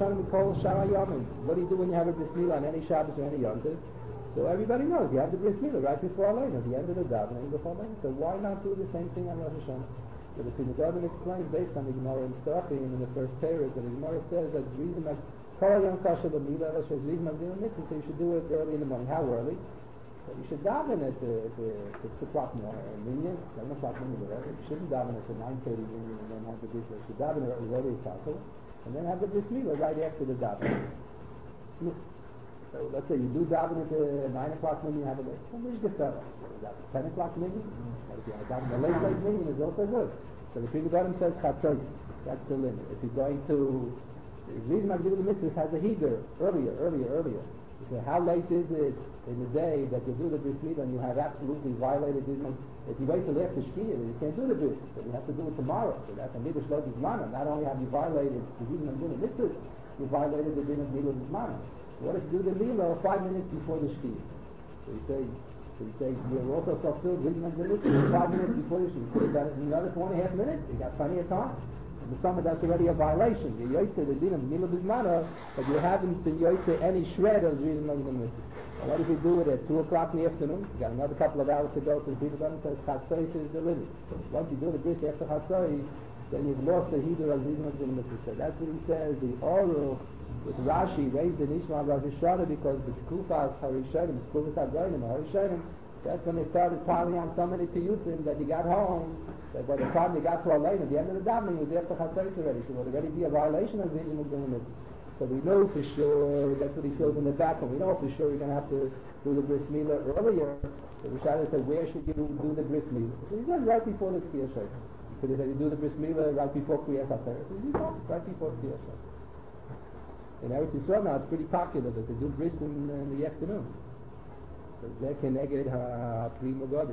do when you have a bris milah on any Shabbos or any Yom Tov? So everybody knows you have the bris milah right before Alein, at the end of the davening before Alein. So why not do the same thing on Rosh Hashanah? So the Pinagadim explains based on the Gemara in Stachim in the first parak that the Gemara says that the reason that Kol Yom Kasher B'Milah is the reason of the mitzvah. So you should do it early in the morning. How early? So you should daven at 6 o'clock minyan, 7 o'clock minyan, whatever. You shouldn't daven at 9:30 minyan and then have the bris milah. You should daven as early as possible. And then have the bris milah right after the davening. So let's say you do daven at 9 o'clock minyan, you have a late. Well, there's the fellow. 10 o'clock minyan. If you have daven a late minyan, is also good. So the Pinagadim says chatzos. That's the limit. If you're going to, the reason I'm giving the mitzvah has a heater earlier. You say, how late is it in the day that you do the bris milah and you have absolutely violated this? If you wait till after Shkia, you can't do the bris. So you have to do it tomorrow. So that's a midah shlo b'zmana. Not only have you violated the din of the mitzvah, you violated the din of milah b'zmana. What if you do the milah 5 minutes before the Shkia? So you say you're also fulfilled the din of the mitzvah 5 minutes before the Shkia. You could have done it in another 4.5 minutes. You got plenty of time. In the summer, that's already a violation. You're yoytze the din of milah b'zmana, but you haven't been yoytze any shred of the reason of the mitzvah. What if you do it at 2 o'clock in the afternoon? You got another couple of hours to go. So the people don't say chatzos is the limit. Once you do the bris after chatzos, then you've lost the heater of the mitzvah. So that's what he says. The Aruch with Rashi raised the Nishma Rosh Hashanah because the Tkufas Harishonim, Tkufas Hagoyim, Harishonim, that's when they started piling on so many piyutim that you got home. That by the time you got to Alein, at the end of the davening, it was after chatzos already. So it would already be a violation of the mitzvah. So we know for sure, that's what he says in the back, and we know for sure you're going to have to do the bris milah earlier, the Rishonim said, where should you do the bris milah? So he said, right before the Kriyas Shofar. Could he say, you do the bris milah right before Kriyas HaTorah? So he said, no, right before Kriyas Shofar. In Eretz Yisrael now, it's pretty popular that they do bris in the afternoon. So they can negate Pri Mogadim.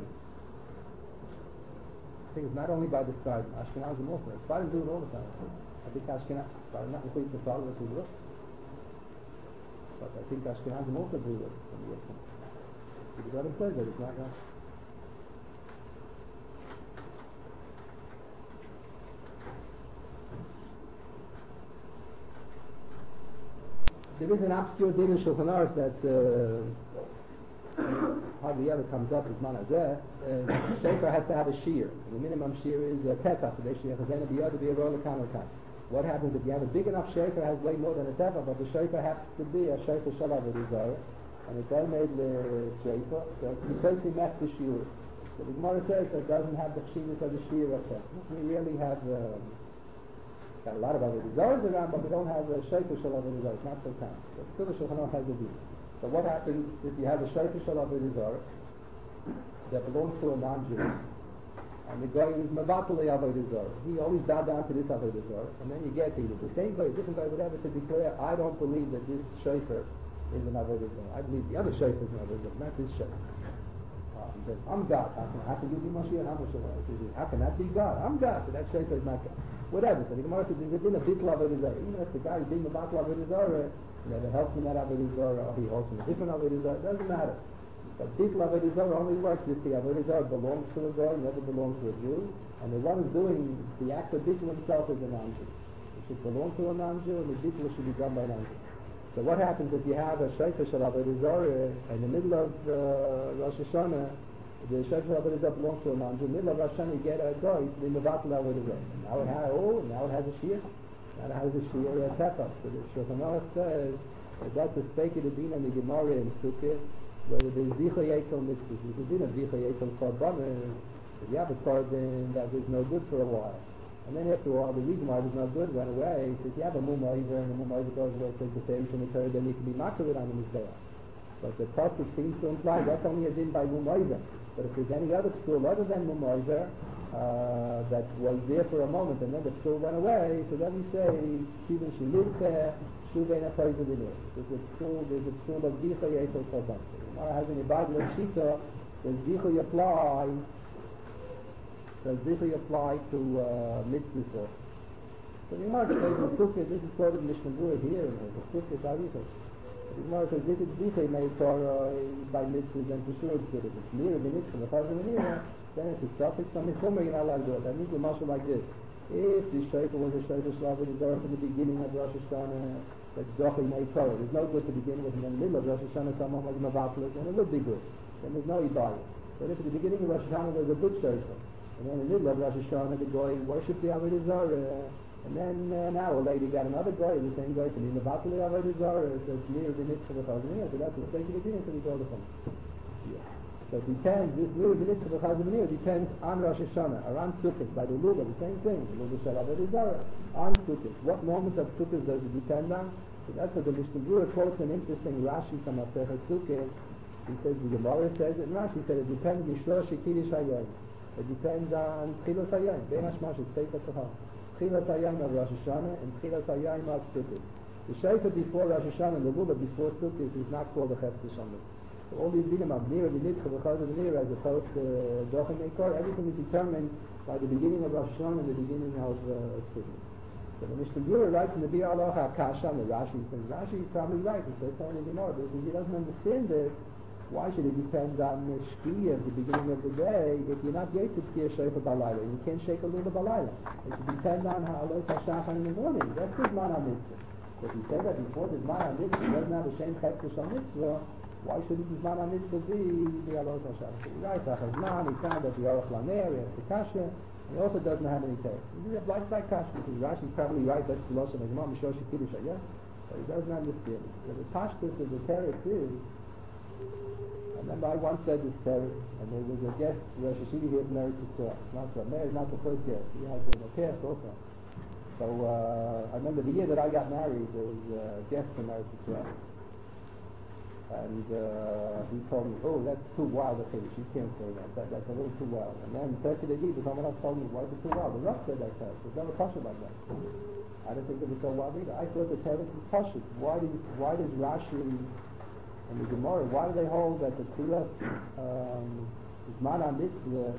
I think it's not only by the side, Ashkenazim also. Sfardim do it all the time. I think Ashkenazim, not including the followers who look, but I think Ashkenazim also do it from the afternoon. The Gedolim says that it's not right. There is an obscure din in Shulchan Aruch that hardly ever comes up as manazeh. Shofar has to have a shear. The minimum shear is a tefach. What happens if you have a big enough shofar has way more than a tefach, but the shofar has to be a shofar shalav v'rizor, and it's all made the shofar, so because he met the shear. So the Gemara says that it doesn't have the chiyus of the shear of tefach. We really have got a lot of other rizors around, but we don't have a shofar shalav v'rizor. It's not so common. So still the Shulchan Aruch has a din. So what happens if you have a shofar shalav v'rizor that belongs to a non-Jew, and the guy is mavatale avodah zarah? He always bow down to this avodah zarah, and then you get either the same guy, a different guy, whatever, to declare, I don't believe that this shofar is an avodah zarah. I believe the other shofar is an avodah zarah, not this shofar. He says, I'm God. How can you be Moshiach? How can that be God? I'm God. So that shofar is not God. Whatever. So the Gemara says, there's been a bittul avodah zarah. Even if the guy is being mavatale avodah zarah, he never helps in that avodah zarah, or he holds in a different avodah zarah. It doesn't matter. But bittul avodah zarah only works if the avodah zarah belongs to a guy, never belongs to a Jew, and the one who's doing the act of bittul himself is a non-Jew. It should belong to a non-Jew, and the bittul should be done by a non-Jew. So what happens if you have a shofar shel avodah zarah in the middle of Rosh Hashanah? The shofar shel avodah zarah belongs to a non-Jew. In the middle of Rosh Hashanah, you get a guy to be mevatel avodah zarah. Now it has a shear. Now it has a shear a tefach. So the Shulchan Aruch says that that's a speculative din in the Gemara in Sukkot, whether there's Zicha Yetel mitzvahs. There's a din of Zicha Yetel Korbanos. If you have a korban that was no good for a while, and then after a while the reason why it was no good went away, so if you have a mumaiver and the mumaiver goes away, says the same in the Torah, then you can be makar on the mizbeach. But the pasuk seems to imply that's only a din by mumaiver. But if there's any other psul other than mumaiver that was there for a moment and then the psul went away, so then we say Shivin Shiliteh Shuvein HaPoizu Dinir. There's a psul of Zicha Yetel Korban. Gemara has in the Bible a shita, does Zicha apply to mitzvahs? So the Gemara says in Sukkot, this is quoted in Mishnah Berurah here in the Sukkot Arichos. The Gemara says this is Zicha made for by mitzvahs, and for sure it's good. If it's near the mitzvah, the chazan near, then it's a suffix from Mitzvah, you're not allowed to do it. That means the mashal like this. If the shofar was a shofar shalav v'rizor from the beginning of Rosh Hashanah, that's Zochei made Torah. There's no good to begin with, and in the middle of Rosh Hashanah someone was mavatel, and it would be good. Then there's no ibayah. But if at the beginning of Rosh Hashanah there's a good shofar, and then in the middle of Rosh Hashanah the guy worshipped the avodah zarah, and then an hour later you got another guy, the same guy, to be mavatel the avodah zarah, so it's near the mitzvah of Chazaniah, so that's the same beginning, so we go the phone. So it depends, this near the mitzvah of Chazaniah depends on Rosh Hashanah, around Sukkot, by the Luga, the same thing, the Luga shel avodah zarah, on Sukkot. What moment of Sukkot does it depend on? So that's what the Mishnah Berurah quotes an interesting Rashi from Masechet Sukkot. He says, the Gemara says it, and Rashi said it depends on Mishlosh Kiddush Hayom. It depends on Tchilas Hayom, Bein Hashmash, it's Sefer Tzachar. Tchilas Hayom of Rosh Hashanah and Tchilas Hayom of Sukkot. The shofar before Rosh Hashanah and the Luga before Sukkot is not called a Chefetz Hashanah. So all these dinim of near the mitzvah, because of near, as opposed to Dochem Eikor, everything is determined by the beginning of Rosh Hashanah and the beginning of Sukkot. So the Mishnah Berurah writes in the Bir Aloha Kasha, and the Rashi says, Rashi is probably right. He says so in the Gemara, because he doesn't understand it. Why should it depend on the Shki at the beginning of the day if you're not yet to Tkir Shofar Balayla? You can't shake a little Balayla. It should depend on how Aloy Tashachar in the morning. That's his Mana Mitzvah. If you say that before his Mana Mitzvah doesn't have the same Chefetz Mitzvah, why shouldn't his Mana Mitzvah be Aloy Tashachar? So he writes, Achazman, he found that the Aruch Laner, he has the Kasha, he also doesn't have any text. He says, like Kasha. He says, Rashi's probably right, that's the loss of the Gemara, Mishosh Kiddush Hayah. But he doesn't understand it. So the Pashtus of the teretz is, I remember I once said this teretz, and there was a guest, Rosh Hashiva here from Eretz Yisrael. Meir is not the first guest, he has in the past also. So I remember the year that I got married, there was a guest from Eretz Yisrael. And he told me, oh, that's too wild a Kiddush. You can't say that. That's a little too wild. And then Turkey someone else told me, why is it too wild? The Rosh said that first. There's never Pasha like that. I didn't think it was so wild either. I thought the Teretz was Pasha. Why does Rashi and the Gemara, why do they hold that the Tfilas Zman HaMitzvah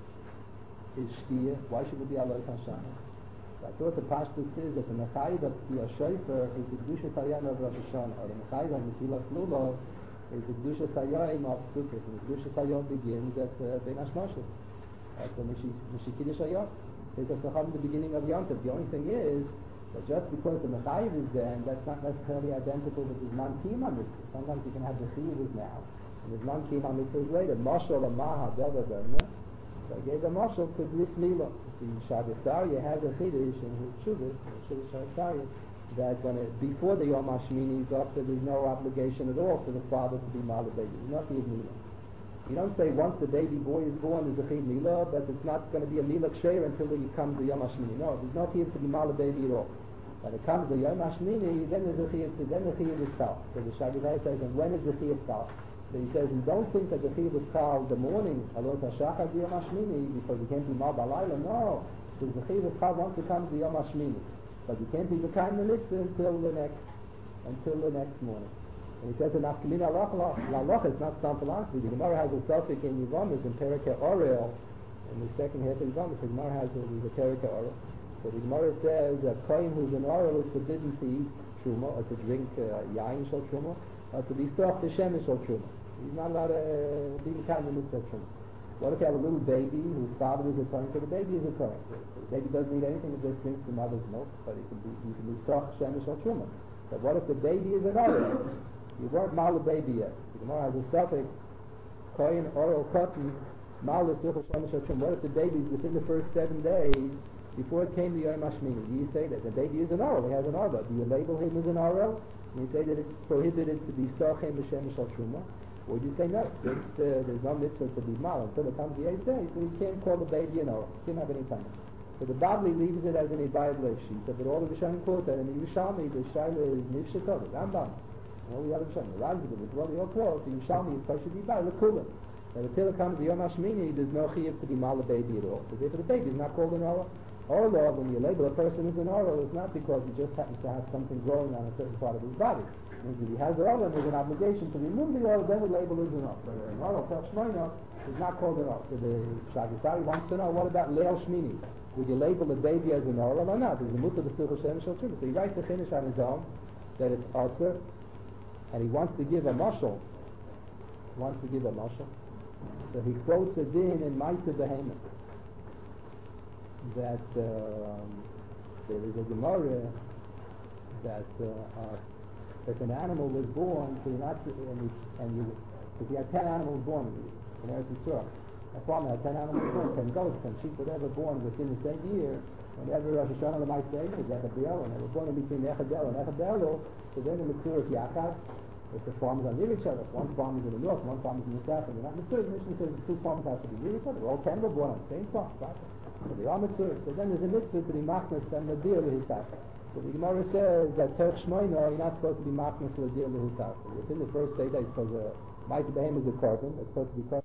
is Shkia? Why should it be Alois Hashanah? I thought the Pashtus is that the Mechayiv of the Shofar is the Kedusha Sayam of Rosh Hashanah, or the Mechayiv of Mesilas Lulav is the Kedusha Sayam of Sukkot, and the Kedusha Sayam begins at Ben Hashmashim, at the Meshikiddush Hayom. It's at the beginning of Yom Tov. The only thing is that just because the Mechayiv is there, and that's not necessarily identical with the Zman Kiyum HaMitzvah. Sometimes you can have the Chiyuv now, and the Zman Kiyum HaMitzvah is later. Mashal Amaha Deva Berner. So I gave the mashal to this Mila. The Shabbosar, you have the Chiddush in his Shuvah, Shabbosar, that before the Yom HaShmini is up, there's no obligation at all for the father to be Mala baby. There's not the Mila. You don't say once the baby boy is born, there's a Chid Mila, but it's not going to be a Mila Ksher until he comes the Yom HaShmini. No, there's no Chid to be Mala baby at all. When it comes the Yom HaShmini, then there's a Chid, then the Chid is Tal. So the Shabbosar says, and when is the Chid Tal? So he says, you don't think that the Chiyuv is Chal the morning, Alot HaShachar the Yom HaShmini, because you can't be Mal Balayla. No, because the Chiyuv is Chal once it comes the Yom HaShmini. But you can't be the kind of mitzvah until the next morning. And he says, in Afkamina Laloch, it's not some philosophy. The Gemara has a Sofik in Yivamis, in Perikah Orel, in the second half of Yivamis, the Gemara has the Perikah Orel. So the Gemara says that Kohen who's an Orel is forbidden to eat Truma, or to drink Yain Shal Truma, or to be Soch the Shemesh Shal Truma. He's not allowed to be the kind of mitzvah Truma. What if you have a little baby whose father is a Kohen? So the baby is a Kohen. The baby doesn't need anything, it just drinks the mother's milk, but he can be Soch Shemesh Shal Truma. But what if the baby is an Orel? You weren't Mal the baby yet. The Gemara has a suffix, Kohen, Orel, Cotton, Mal the Soch Shemesh Shal Truma. What if the baby is within the first 7 days before it came to Yom HaShmini? Do you say that the baby is an Orel? He has an Orel. Do you label him as an Orel? And you say that it's prohibited to be Sochem B'Shem Shal Truma? Or do you say no, there's no mitzvah to be Mal until it comes the 8th day, so you can't call the baby an Orel. You can't have any time. So the Babli leaves it as an Ibayad Leshi. So but all the Rishonim quote that, and the Yerushalmi, the Shaila is Nifshetov, the Rambam, and all the other Rishonim, the Rambam, the Rambam, all quote, the Yerushalmi is Pasha Ibayad Lekulim. That until it comes to Yom HaShmini, there's no chiyuv to be Mal the baby at all. Because if the baby is not called an Orel, Orel, when you label a person as an Orel, it's not because he just happens to have something growing on a certain part of his body. If he has an Orel, there's an obligation to remove the Orel, then we label it as an Orel. But an Orel, Tel Shmoyno, is not called an Orel. So the Shabbosari wants to know, what about Leil Shmini? Would you label the baby as an Orel or not? There's a mutter the Sukkot Shem Shal Truma. So he writes a Chiddush on his own that it's Aser, and he wants to give a mashal. So he quotes a din in Ma'aseh Behemoth that there is a Gemara that if an animal was born, so if you had 10 animals born in Eretz Yisrael, a farmer had 10 animals born, 10 goats, 10 sheep, whatever, born within the same year, whenever Rosh Hashanah might say, is Echadel, and they were born in between Echadel and Echadel, so then the Mitzvah of Yachad, if the farmers are near each other, if one farm is in the north, one farm is in the south, and they're not Mitzvah, the mission says the 2 farmers have to be near each other, all 10 were born on the same farm, right? So they are Mitzvah, so then there's a Mitzvah to be Machnas and Nadir Lehisach. So the Gemara says that Terech Shmoyno, you're not supposed to be Machnas Nadir Lehisach. Within the first 8 days, because Ma'aseh Behemoth is a korban, it's supposed to be